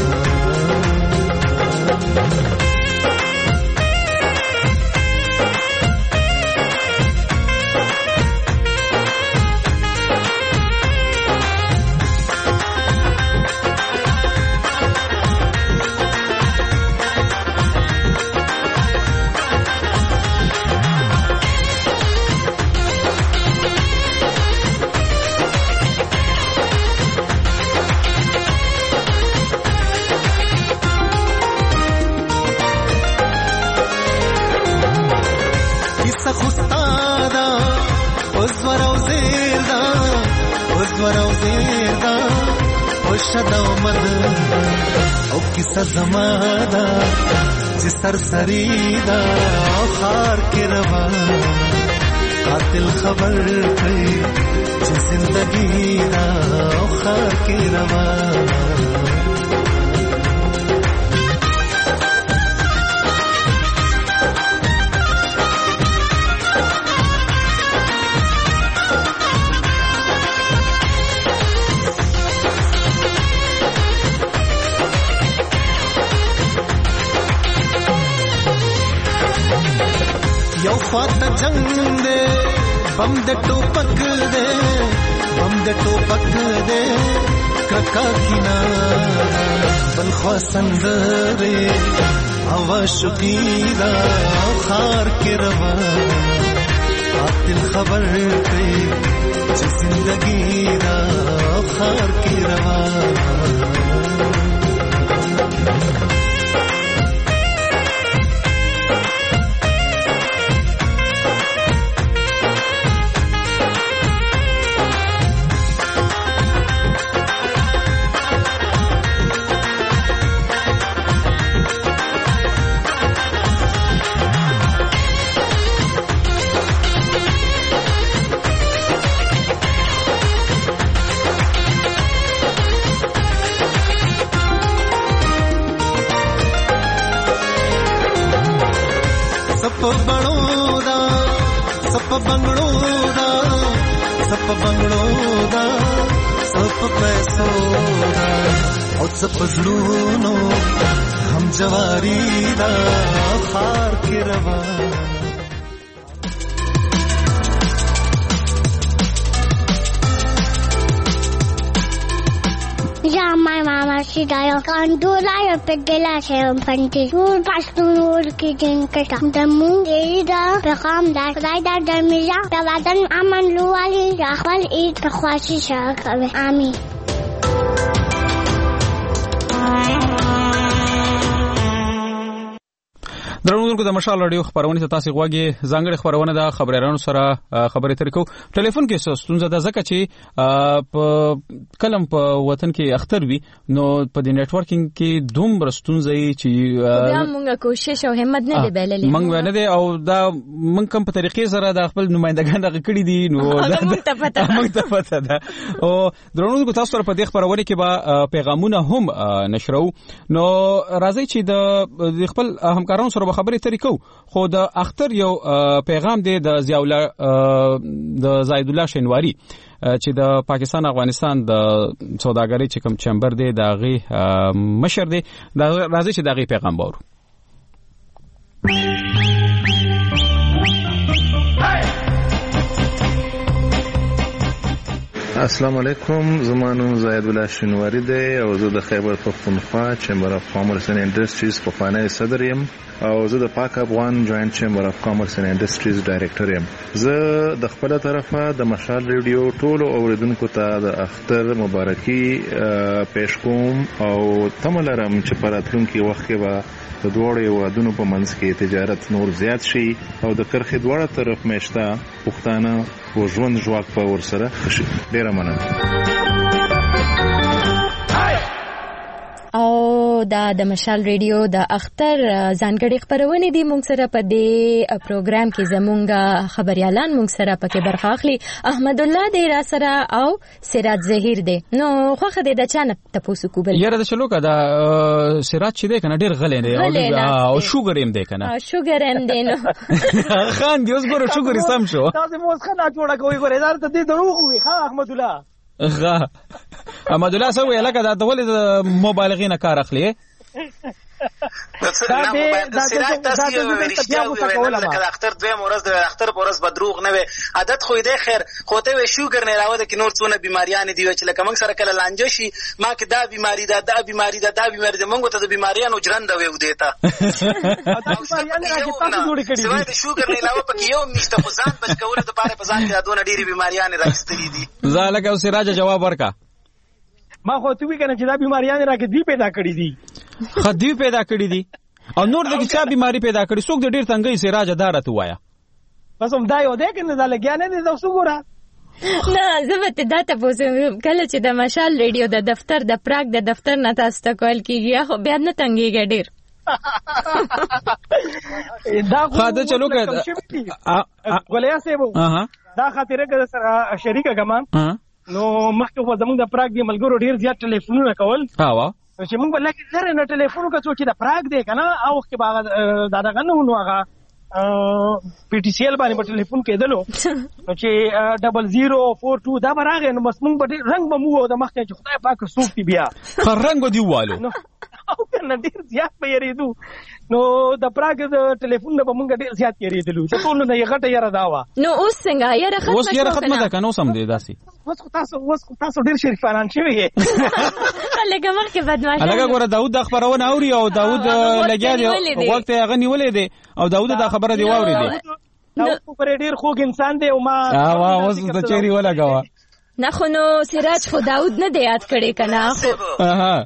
او کیسه زماده چې سرسری دا خار کې روان قاتل خبر کړي چې زندگی دا خار کې روان یو فات جنگ دے بم د ټوپک دے بم د ټوپک دے ککا کینا بل خو سندره او شقیدا خار کې روان قاتل خبر کړي چې زندگی دا خار کې روان بنگړو دا سپ بنگړو دا سپ پیسو دا او سپ زړونو هم جواری دا خار کې روان Yeah, my mama, she died. Can't do like a pedala, she won't find it. Who'll pass to the kitchen, Kata. The moon, the Pekam, that right at the Mija, the Wadan Aman Luali, Rahwal eat the Kwashi Shark, Ami. درنو د مشال رادیو خبرونه ته تاسو غواګي ځانګړي خبرونه د خبريالانو سره خبرې ترې کو ټلیفون کې ستونزه ده ځکه چې په کلم په وطن کې اختر وي نو په د نتورکینګ کې دوم برستونزه چې بیا موږ کوشش او همت نه دی بللې موږ نه دی او دا موږ کوم په طریقې سره د خپل نمائندګان دغه کړی دي نو موږ ته پته موږ ته پته ده او درنو تاسو سره په دې خبرونه کې به پیغامونه هم نشرو نو راځي چې د خپل همکارانو سره خبرې طریقو خو د اختر یو پیغام دی د ضیاء الله د زاید الله شینواری چې د پاکستان افغانستان د سوداګرۍ چې کوم چمبر دی د غي مشر دی د راځي چې د غي پیغام باور السلام علیکم زمانو زاید الله شینواری دی او زه د خیبر پختونخوا چمبر اف کامرس اینڈ انډستریز په پخوانی صدر یم او زه د پاک افغان جوائنٹ چمبر اف کامرس اینڈ انډستریز ډایریکټر یم. زه د خپل طرفه د مشال ریډیو ټولو اوریدونکو ته د اختر مبارکي پېښ کوم او تمه لرم چې په راتلونکي وخت کې به د دوړې وادونو په منځ کې تجارت نور زیات شي او د کرخې دواړه طرف مېشته پښتانه او ژوند ژواک په ورسره خشي. ډیره مننه. او دا د مشال ریډیو د اختر ځانګړي خبرونه دي مونږ سره په دې پروګرام کې زمونږ خبريالان مونږ سره پکې برخه اخلي. احمد الله دی را سره او سراج زهیر دی. نو خوخه دې د چانه تاسو کو بل یاره د چلو کا دا سراج چې دی کنه ډیر غلې دی او شوګر هم دی کنه شوګر هم دی نو خان دی اوس ګوره شوګر سم شو تاسو مو څنګه جوړه کوي ګوره دا ته دې دروغ وي ها احمد الله غا احمد الله سوي لکه دا د ولې مبالغین کار اخلي دا د سراج تاسو ورشتیا ویل کله اختر دوی مورز د اختر پورس بدروغ نه وي عادت خو دې خیر خو ته وی شوګر نه راوده کې نور څونه بیماریاں دي چې لکه موږ سره کله لانجه شي ما کې دا بیماری دا دا بیماری دا دا بیماری د موږ ته د بیماریانو ژوند وي ودیتا دا بیماریاں راځي تاسو جوړ کړی دي د شوګر نه علاوه پکې یو نشته خو ځان بچ کوله د پاره په ځان کې دا دوه ډېری بیماریاں راځي دي زالکه او سراج جواب ورکا ما خو ته وی کنه چې دا بیماریاں راکې دی پیدا کړی دي خدي پیدا کړی دي او نور دغه چا بیماری پیدا کړی څوک د ډیر تنګي سراج دارت وایا بس هم دا یو ده کنه دا لګیا نه دي تاسو ګوره نه زبته دا تاسو کله چې د مشال ریډیو د دفتر د پراګ د دفتر نه تاسو ته کول کیږي خو بیا نه تنګيږي ډیر دا خو دا چلو که ولیا سیبو دا خاطره که سره شریکه ګمان نو مخکې په زمونږ د پراګ دی ملګرو ډیر زیات ټلیفونونه کول ها چې موږ بل کې زره نه ټلیفون کوو چې د پراګ دی کنه او وخت باغ دا دغه نه ونو هغه پی ټی سی ایل باندې په ټلیفون کېدلو نو چې ډبل زیرو فور ټو دا راغی نو بس موږ به رنگ به مو د مخکې چې خدای پاک سوق دی بیا رنگ دی والو او کنه ډیر زیات به یریدو نو د پراګ د ټلیفون به موږ ډیر زیات یریدلو چې ټول نه یې غټه یره داوا نو اوس څنګه یره ختمه اوس یره ختمه ده کنه سم دی داسي اوس تاسو اوس تاسو ډیر شریفانان شوی یې لکه مخکې بدمعاش لکه ګوره داوود د خبرونه اوري او داوود لګیا دی وخت یې غنی ولې دی او داوود د خبره دی واوري دی داوود پر ډیر خوږ انسان دی او ما وا اوس د چيري ولا غوا نه خو نو سراج خو داوود نه دی یاد کړي کنه خو اها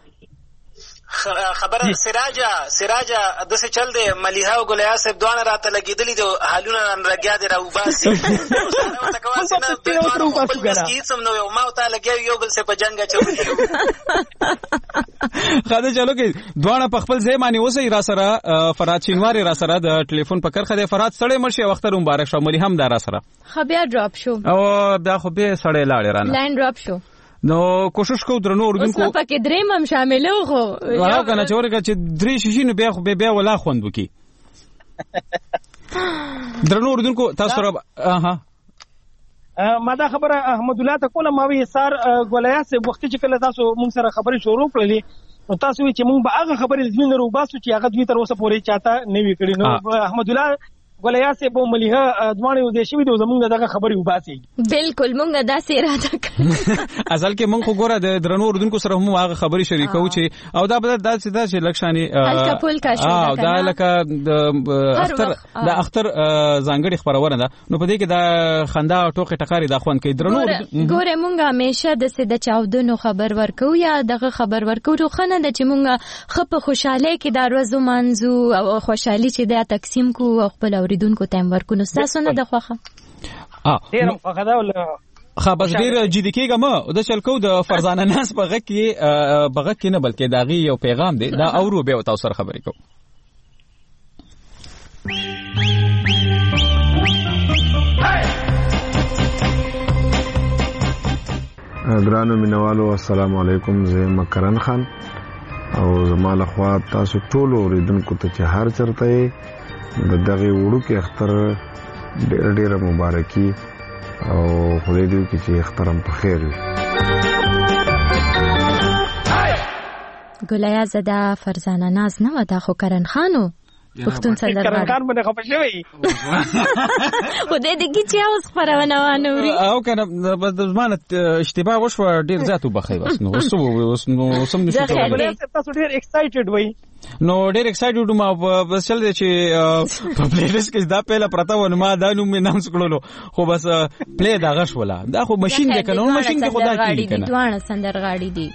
خبره سراجا سراجا د څه چل دی ملیحه او ګلیا صاحب دوه راته لګیدلی دي حالونه لګیا دي راو باسي ته کواسي نه په دوه خپل مسکیت سم نو یو ما ته لګیا یو بل څه په جنگ چوي خاله چلو کې دوه په خپل ځای باندې اوسې را سره فرات شینواری را سره د ټلیفون په کرخه د فرات سړی مرشي وخت مبارک شو ملي هم دار سره خبر ډراپ شو او بیا خو به سړی لاړ رانه لاین ډراپ شو نو کوشش کو درنو اردوونکو اوس په کې دریم هم شامل خو واو کنه چې ورګه چې درې شیشې نو بیا خو بیا ولا خوند وکي درنو اوریدونکو تاسو را ها ما دا خبره احمد الله ته کوله ما وی سار ګولیا سه وخت چې کله تاسو مونږ سره خبرې شروع کړلې نو تاسو چې مونږ به هغه خبرې زمين روباسو چې هغه دوی تر اوسه پورې چاته نه وی کړی نو احمد الله ګولیا سه په مليها ځواني و دې شوی د زمونږ دغه خبرې وباسي بالکل مونږ دا سه اراده کړو اصل کې مونږ ګوره د درنو اوریدونکو سره هم هغه خبرې شریکو چې او دا به دا چې دا چې لکشاني هلکا پولکا شو دا دا لکه د اختر د اختر ځانګړي خبرونه ده نو په دې کې دا خندا او ټوکې ټکاري دا خوان کوي درنو ګوره مونږ همیشه د سده چاودنو خبر ورکو یا دغه خبر ورکو خو خنه د چې مونږ خپ خوشاله کې دا ورځو منځو او خوشحالي چې دا تقسیم کو خپل اوریدونکو تایم ورکو نو تاسو نه د خوخه اه ډیر خوخه دا ول خبر ډیر جدي کېګه ما د چلکو د فرزانه ناس په غږ کې بغه کې نه بلکې داغي یو پیغام دی دا اورو به تاسو سره خبرې کو درانو مینوالو السلام علیکم زه مکرن خان او زماله خوا تاسو ټول اوریدونکو ته چې هر چرته د دغه وړو کې اختر ډېر ډېر مبارکي او خدای دې وکړي چې اخترم په خیر وي ګولیا زدا فرزانه ناز نه ودا خو کرن خانو پښتون سره کرن خان باندې خپه شوی خو دې دې چې اوس خبرونه وانوري او کنه بس د زمانه اشتباه وشو ډیر زیات وبخي بس نو وسو نو سم نشو ته تاسو ډیر ایکسایټډ وای نو ډیر ایکسایټډ ما بس چل دي چې په پلی لیست کې دا پهلا پرتا و ما دا نو مې نامس کړلو خو بس پلی دا غش ولا دا خو ماشين دی کنه ماشين کې خدا کی کنه دوانه سندرغاړي دي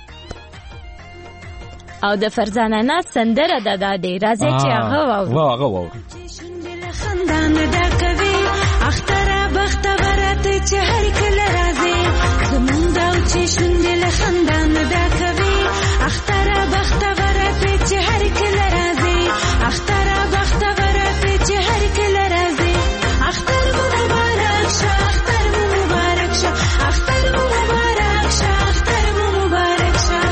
او د فرزانه ناز سندره د دادې راځي چې هغه واو واو هغه واو خندان دا کوي اختره بختبرت چې هر کله راځي زمون دا چې شوندل خندان دا کوي اختره بختبرت چې هر کله راځي اختره بختبرت چې هر کله راځي اختر مبارک شه اختر مبارک شه اختر مبارک شه اختر مبارک شه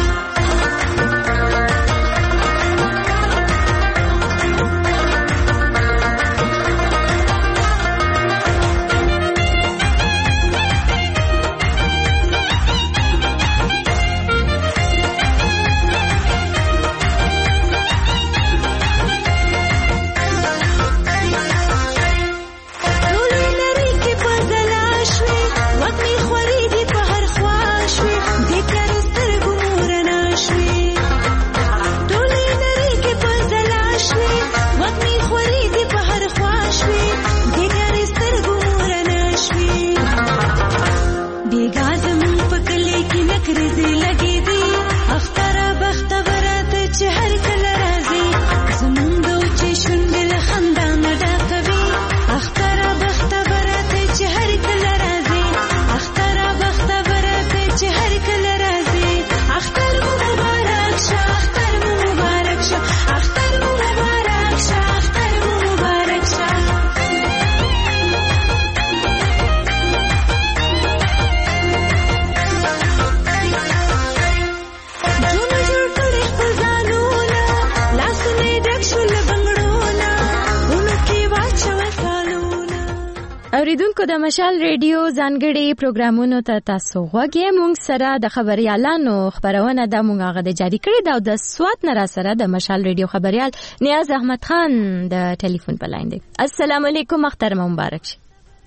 اوریدونکو د مشال ریډیو ځانګړي پروګرامونو ته تاسو غوږی مونږ سره د خبريالانو خبرونه د مونږ غو د جاری کړی دا د سوات نه را سره د مشال ریډیو خبريال نیاز احمد خان د ټلیفون په لاین دی. السلام علیکم اختر مبارک شه.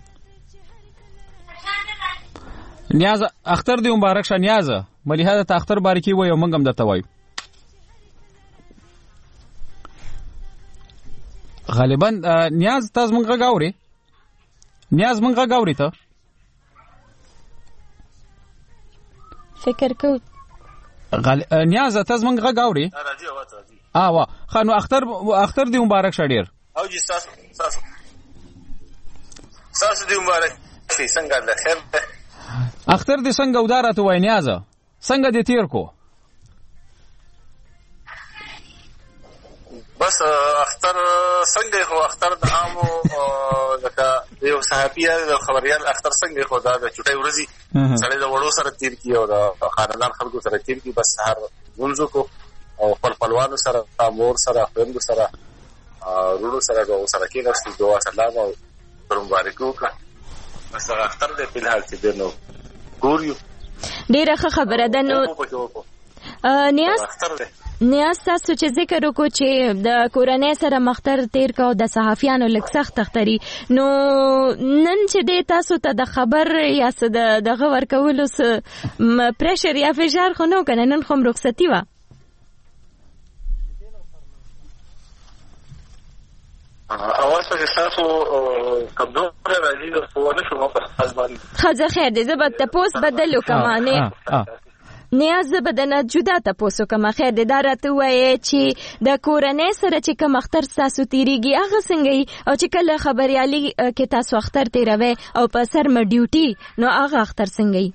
نیاز اختر دی مبارک شه. نیاز مليحه ته اختر بارکی وای او مونږ هم درته وای. غالبا نیاز تاسو مونږ غاوري نیاز مونږه غاوري ته فکر کو غال نیاز تاسو مونږه غاوري راځي او راځي اه وا خانو اختر اختر دی مبارک شه ډیر او جی تاسو تاسو تاسو دی مبارک شي څنګه ده خیر اختر دی څنګه وداره ته وای نیاز څنګه دی تیر کو بس اختر څنګه خو اختر د عامو لکه یو صحافي د خبريال اختر څنګه خو دا د چټي ورځي سړی د وړو سره تیر کی او د خاندان خلکو سره تیر کی بس هر منځو کو او خپل خپلوانو سره امور سره خويندو سره ورونو سره به سره کېناستو دعا سلام او مبارک وکړه بس هغه اختر دی په الحال چې دی نو ګور یو ډېره ښه خبره ده. نو نیاز نیاز تاسو چې ذکر وکړو چې د کورنۍ سره مختر تیر کا او د صحافیانو لږ سخت اختري نو نن چې دی تاسو ته د خبر یا څه د دغه ورکولو څه پریشر یا فشار خو نه کنه نن خو رخصتي وه اول څه تاسو کمزور راځي خو نه شو په خاص باندې خزه خیر دې زه به تپوس بدل وکم نه نیاز زه به دنه جدا تپوس وکم خیر دې دا راته ووایې چې د کورنۍ سره چې کوم اختر ستاسو تېرېږي هغه څنګه او چې کله خبریالي کې تاسو اختر تېروئ او په سر مه ډیوټي نو هغه اختر څنګه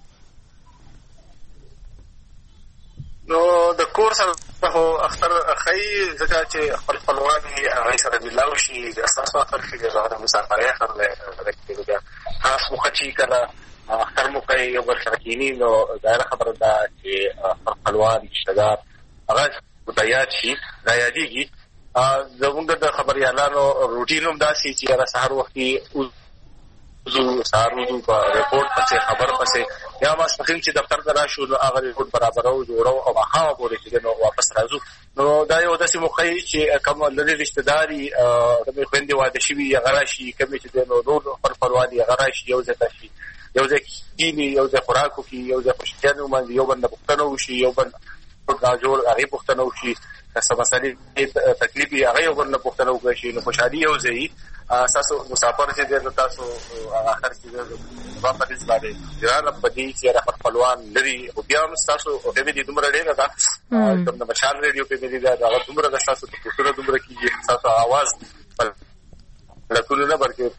نو د کور سره خو اختر ښایي ځکه چې خپل خپلوان یې هغوی سره میلاو شي د ستاسو اختر شي د هغه د مسافرۍ اختر دی بیا خاص موخه چې کله اختر مو کوي یو بل سره کښېني نو ظاهره خبره ده چې خپل خپلوان رشتهدار هغه ورته یاد شي را یادېږي. زمونږ د خبریالانو روټین هم داسې چې یاره سهار وختي وځو سهار وځو په رپورټ پسې خبر پسې یا ماسپښین چې دفتر ته راشو نو هغه رپورټ برابرو جوړو او ماښامه پورې چې نو واپس راځو. نو دا یو داسې موقع وي چې کوم لرې رشتهدار وي کومې خویندې واده شوي هغه راشي کومې چې دی نو نور خپل خپلوان یې هغه راشي یو ځای ته شي یو ځای کښېني یو ځای خوراک وکړي یو ځای خوشحالي ومانځي یو بل نه پوښتنه وشي یو بل راجوړ هغې پوښتنه وشي که څه مسلې تکلیف وي هغه یو بل نه پوښتنه وکړی شي نو خوشحالي یو ځای وي. ستاسو مسافر چې دی نو تاسو اخر چې دی زما په حیث باندې ګرانه په دې چې یاره خپل خپلوان لري خو بیا هم ستاسو فیملي دومره ډېره ده کوم د مشال ریډیو فیملي ده هغه دومره ده ستاسو پوښتنه دومره کېږي ستاسو اواز لکونو نه بلکې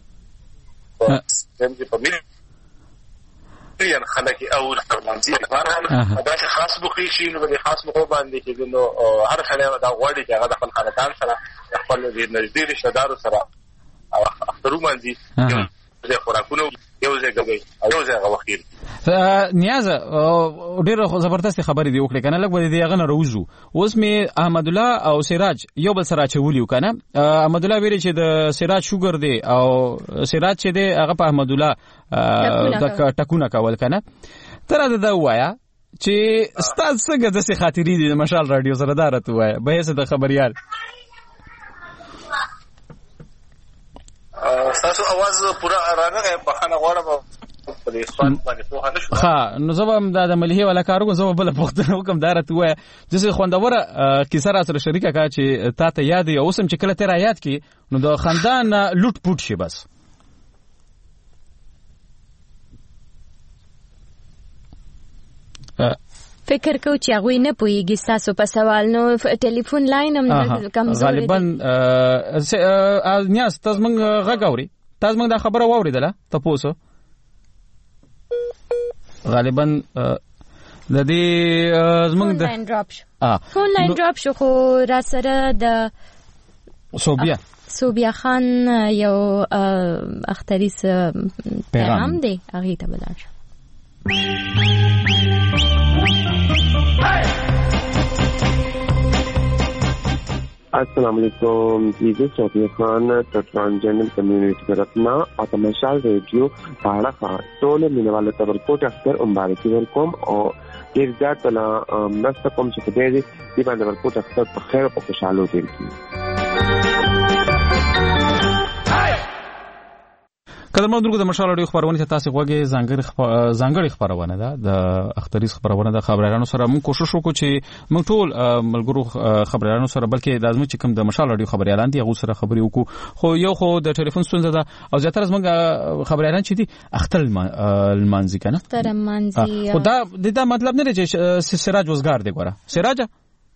په ملي یعنی خلک او لمانځي لپاره دا چې خاص بوخي شي نو د خاص مخو باندې چې نو هر خلک دا غواړي چې هغه د خپل خاندان سره خپل نږدې رشتہ دارو سره اخترو باندې یو ځای خوراکونه یو ځای ګوي او یو ځای غوښیر. نیاز ډېر زبردست خبرې دی وکړه کنه لږ به دې هغه نه روزو اوس می احمد الله او سراج یو بل سره چولیو کنه احمد الله ویری چې د سراج شوګر دی او سراج چې دی هغه په احمد الله د ټکونه کول کنه تر دا وایا چې ستاسو څنګه د څه خاطرې دي مشال رادیو سره دارت وایا به څه د خبريال تاسو اواز پورا رانه بخانه غواړم په دې سوال باندې په هغه شو ها نو زبم د مليحي ولا کارو زبم بل پختنه وکم دارت وای چې خوندوره کیسه را سره شریکه کا چې تا ته یاد یو اوسم چې کله تیر یاد کی نو د خاندان لوټ پوټ شي بس فکر کو چې هغه نه پويږي تاسو په سوال نو ټلیفون لاین هم کمزوري غالبا نیاز تاسو موږ غاوري تاسو موږ دا خبره واوریدله تاسو غالبا د دې زمونږ د لاین ډراپ شو فون لاین ډراپ شو خو را سره د صوبیا صوبیا خان یو اختریس پیغام دی هغه ته بلار السلام علیکم جی صوبیا خان ټرانسجنرل کمیونټي طرفنا او تماشال ریډیو پاړه ټول مینوالو ته ورکوټ اختر مبارکي ورکوم او ډیر زیات لا نست کوم چې په دې دی باندې ورکوټ اختر په خیر او خوشاله تیر کی. کله مو درګو د مشال اړیو خبرونه چې تاسو غوږی ځانګړي ځانګړي خبرونه ده د اختریز خبرونه د خبرانو سره موږ کوشش وکړو چې موږ ټول ملګرو خبرانو سره بلکې د ازمو چې کوم د مشال اړیو خبريالان دي هغه سره خبري وکړو خو یو خو د ټلیفون ستونزه ده او زیاتره موږ خبريالان چې دي اختر المانزي کنه اختر المانزي خو دا دا مطلب نه دی چې سراج وزګار دی ګوره سراج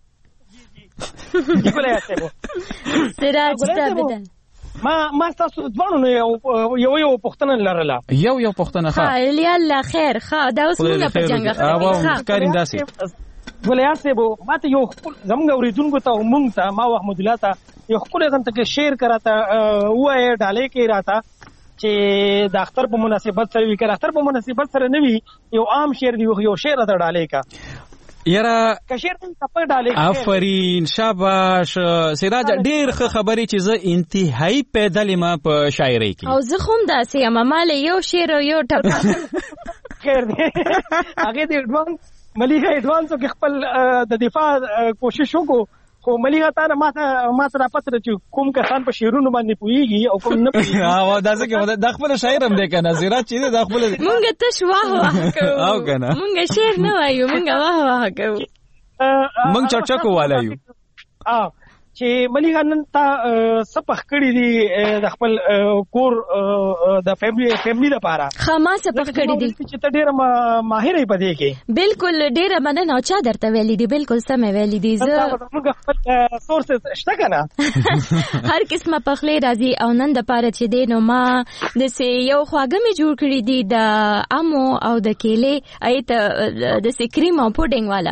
سراج ته بدل ما ما تاسو ځوانو یو یو پښتنه لرله یو یو پښتنه ښه یاله خیر ښه دا اوس موږ په جنګ ښه کارینداسي ولیا سبو ماته یو زموږ اوریدونکو ته مونږ ته ما محمد الله ته یو خپل غنته کې شیر کراته وای ډالې کې راته چې د اختر په مناسبت سره وی کړه اختر په مناسبت سره نه وی یو عام شیر دی یو شیر ته ډالې کا یاره کشیر ته ډالې آفرین شاباش سراج ډیر ښه خبرې چې زه انتهایی پیدل ما په شاعرۍ کې او زه خو داسې یم مال یو شعر او یو ټپ خیر دی هغه د ایڈوانس ملیحه ایڈوانس کې خپل د دفاع کوشش وکړو خو ملیحه تا نه ماته ماته را پته چې کوم کسان په شعرونو باندې پوهیږي او کوم نه پوهیږي ها دا څنګه د خپل شاعر هم دی کنه سراج چې د خپل مونږ ته شواه واه کوو او کنه مونږ شعر نه وایو مونږ واه واه کوو مونږ چرچا کوالایو اه چې ملیحه نن تا سپخ کړی دی د خپل کور د فیملی فیملی لپاره خما سپخ کړی دی چې ته ډیره ماهر یې پدې کې بالکل ډیره مننه او چا درته ویلي دی بالکل سم ویلي دی زه موږ خپل سورسز شته کنه هر قسمه پخلې راځي او نن د پاره چې دی نو ما د سه یو خواږه می جوړ کړی دی د امو او د کېلې ایت د سه کریم او پودینګ والا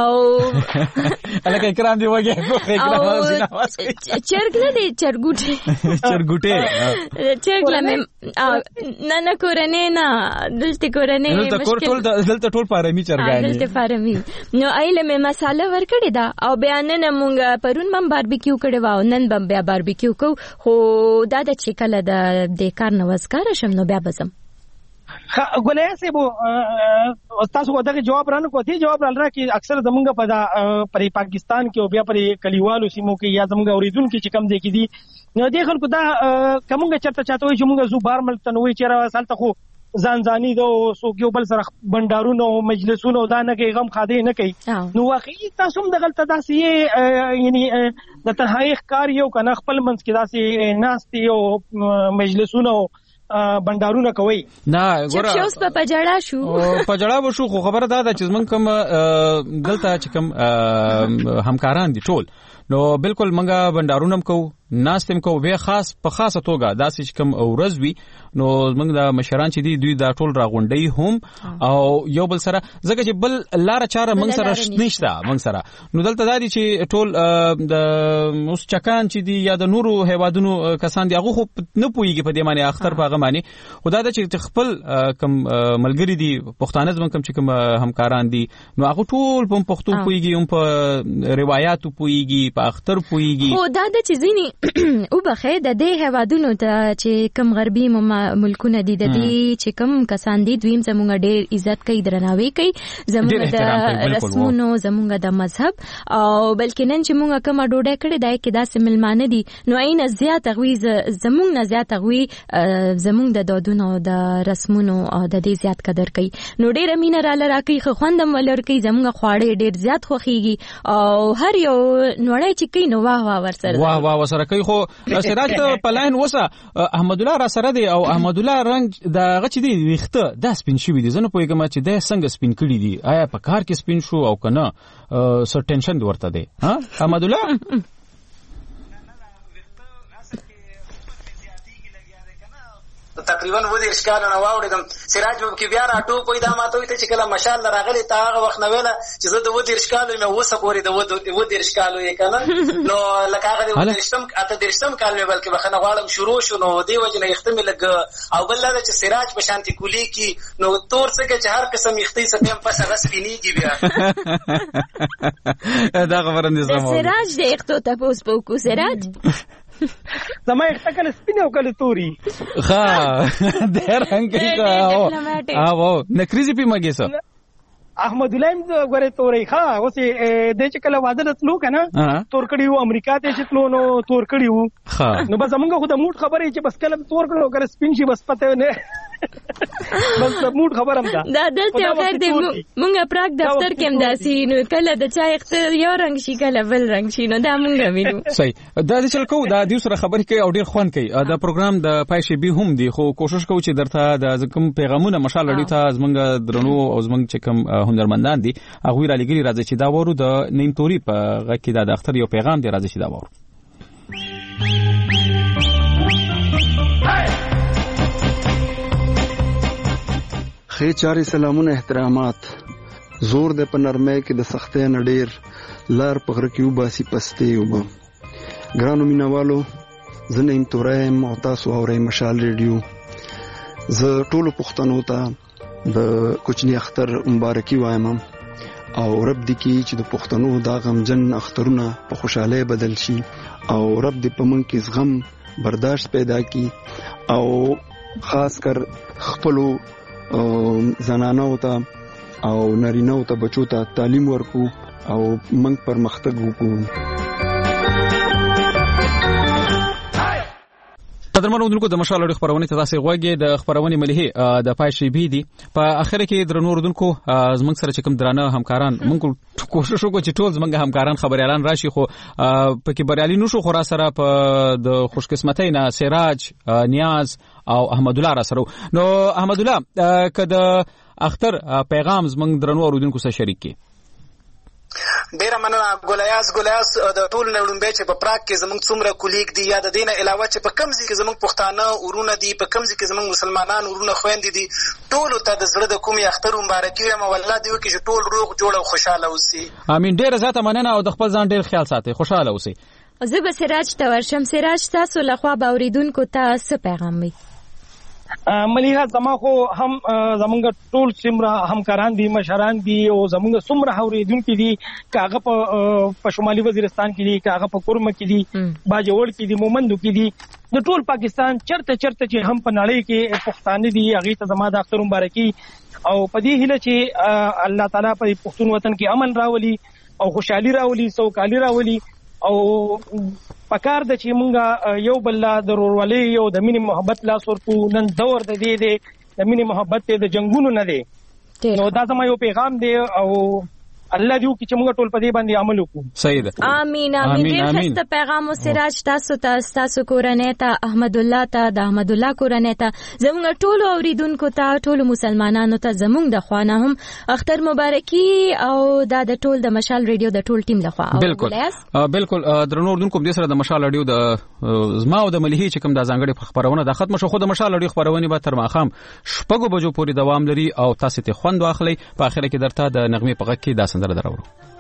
او الکه کرام دی وګه چرګ نه دی چرګوټه چرګوټه چرګ لمه نه نه کورنه نه دلته کورنه دلته کور ټول دلته ټول پارمي چرګانی دلته پارمي نو ایله مې مساله ورکړی دا او بیان نه مونږ پرون مم باربیکیو کړی و نن بم بیا باربیکیو کو خو دا د چیکله د د کار نو وسکار شم نو بیا بزم ګولیا سیبو تاسو ودغه جواب رانه کوتي جواب رال را کې اکثر زمونږ په پر پاکستان کې او بیا پر کلیوالو سیمو کې یا زمونږ اوریدونکو کې چې کم دي کې دي نو د خلکو دا کومه چرته چاته وي چې موږ زو بار مل تنوي چې را سالته خو ځان ځاني دو سو کې بل سره بندارونو مجلسونو دا نه کې غم خاده نه کوي نو واقعي تاسو هم د غلطه داسې یعنی د تنهایی ښکار یو کنه خپل منځ کې داسې ناستي او مجلسونو بندارونه کوي نه ګوره چې اوس په پجړا شو په پجړا و شو خو خبره دا ده چې زمون کوم دلته چې کوم همکاران دي ټول نو بالکل منګه بندارونه کو ناستم کو به خاص په خاصه توګه داسې کوم ورځ وی نو موږ د مشران چې دي دوی دا ټول راغونډي هم او یو بل سره زګه چې بل لار چاره موږ سره نشته موږ سره نو دلته دا دي چې ټول د اوس چکان چې دي یا د نورو هیوادونو کسان دي هغه خو نه پويږي په دې معنی اختر په هغه معنی خدای دا چې خپل کم ملګری دي پښتانه زمون کم چې کوم همکاران دي نو هغه ټول په پښتو پويږي هم په روایتو پويږي په اختر پويږي خو دا د چیزینی او بخې د دې هوادونو ته چې کم غربي ملکونه دي د دې چې کم کسان دي دویم زموږ ډېر عزت کوي درناوی کوي زموږ د رسمونو زموږ د مذهب او بلکې نن چې موږ کومه ډوډۍ کړې ده کې داسې ملمانه دي نو عین زیات غوي زموږ نه زیات غوي زموږ د دودونو د رسمونو او د دې زیات قدر کوي نو ډېر مینه را لراکي خو خوندم ولر کوي زموږ خواړې ډېر زیات خوخيږي او هر یو نوړای چې کوي نو واه واه ورسره واه واه ورسره کوي خو سراج ته پلاین وسه احمد الله را سره دی او احمد الله رنگ د غچ دی ویخته د سپین شوی دي زنه پویګم چې د څنګه سپین کړی دي آیا په کار کې سپین شو او کنه سر ټینشن ورته دی ها احمد الله تقریبا و دې اشکال نه واوړم سراج مو کې بیا راټو کوئی دا ماته وي ته چې کله مشال راغلی تا هغه وخت نه ویله چې زه د و دې اشکال مې وسه پورې د و دې اشکال یې کنه نو لکه هغه د درشتم اته درشتم کال مې بلکې بخنه غواړم شروع شو نو دی وجنه اختمه لګ او بل دا چې سراج په شانتي کولی کې نو تور څه چې هر قسم اختی سپم پس هغه سپینیږي بیا دا خبره نه زموږ سراج د اختو ته پوس پوکو سراج زما اخته کله سپینه او کله توري ها د رنگ کې او او نکریزي په مګي سره احمد الله غره توري ها اوس د چې کله واده تلو کنه تور کړیو امریکا ته چې تلو نو تور کړیو نو بس موږ خو د موټ خبرې چې بس کله تور کړو کله سپین شي بس پته نه بس د موټ خبرم ده دا دلته غیر دی مونږه پراک دفتر کې هم داسي نو کله د چا اختر یو رنگ شي کله بل رنگ شي نو دا مونږه وینو صحیح دا چې کو دا د سره خبرې کوي او ډیر خوان کوي دا پروګرام د پایشي به هم دی خو کوشش کوي چې درته د کوم پیغامونه مشال لري ته زمونږ درنو او زمونږ چې کوم هنرمندان دي هغه را لګري راځي چې دا ورو د نیم توري په غکې دا د اختر یو پیغام دی راځي چې دا ورو خې چاري سلامونه احترامات زور د پنرمه کې د سختۍ نډیر لار په غره کې وباسي پستې وب ګرانو مینوالو زنه ایم تورایم او تاسو اورئ مشال ریډیو ز ټولو پښتنو ته د کوچنی اختر مبارکي وایم او رب دې کې چې د پښتنو دا غمجن اخترونه په خوشاله بدل شي او رب دې په من کې زغم برداشت پیدا کی او خاص کر خپلو زنانو ته او نارینه‌و ته بچو ته تعلیم ورکو او موږ پرمختګ وکړو. قدرمنو دونکو د مشال اړیخ خبرونه ته تاسو غوږی د خبرونه ملي د پایشي بي دي په اخر کې درنو دونکو زمنګ سره چې کوم درانه همکاران موږ کوشش وکړو چې ټول زمنګ همکاران خبريالان راشي خو پکې بریالي نشو خو را سره په د خوشقسمتۍ نه سراج نیاز او احمد الله را سره. نو احمد الله کده اختر پیغام زمنګ درنو اوردونکو سره شریک کی. ډیره مننه ګولیاس ګولیاس د ټول نړیوال چې په پراګ کې زموږ څومره کولیګ دي یا د دینه علاوه چې په کمزې کې زموږ پښتانه ورونه دي په کمزې کې زموږ مسلمانان ورونه خويندې دي ټول ته د زړه د کومې اختر مبارکي وایم والله دی وکړي چې ټول روغ جوړ او خوشاله اوسي. امين. ډیره زیاته مننه او د خپل ځان ډیر خیال ساتئ خوشاله اوسئ. زه به سراج ته ورشم. سراج تاسو لخوا به اوریدونکو ته څه پیغام وي؟ مليحه زما خو هم زمونږ ټول څومره همکاران دي مشران دي او زمونږ څومره اوریدونکو دي کاغه په شمالي وزیرستان کې دي کاغه په کورمه کې دي باجوړ کې دي مومندو کې دي د ټول پاکستان چرته چرته چې هم په نړۍ کې پښتانه دي هغه ته زما د اختر مبارکي او په دې هیله چې الله تعالی په پښتون وطن کې امن راولي او خوشحالي راولي سوکالي راولي او پکار د چې مونږه یو بل د ورورولۍ او د مینې محبت لاس ورکو. نن دور د دې د مینې محبت د جنگونو نه دی نو دا زما یو پیغام دی او الله دې وکړي چې موږ ټول په دې باندې عمل وکړو. صحیح ده. امين امين. ډیر ښه پیغام او سراج تاسو ته تاسو کورنۍ ته احمد الله ته د احمد الله کورنۍ ته زموږ ټول اوریدونکو ته ټول مسلمانانو ته زموږ د خوانه هم اختر مبارکي او دا د ټول د مشال ریډیو د ټول ټیم لخوا. بالکل بالکل درنو اوریدونکو دې سره د مشال ریډیو د زما او د مليحي چې کوم د ځانګړي خبرونه د ختم شو خو د مشال ریډیو خبرونه به تر ماخام شپږو بجو پورې دوام لري او تاسو ته خوند واخلي. په اخر کې درته د نغمه په غږ کې دا سندره درو.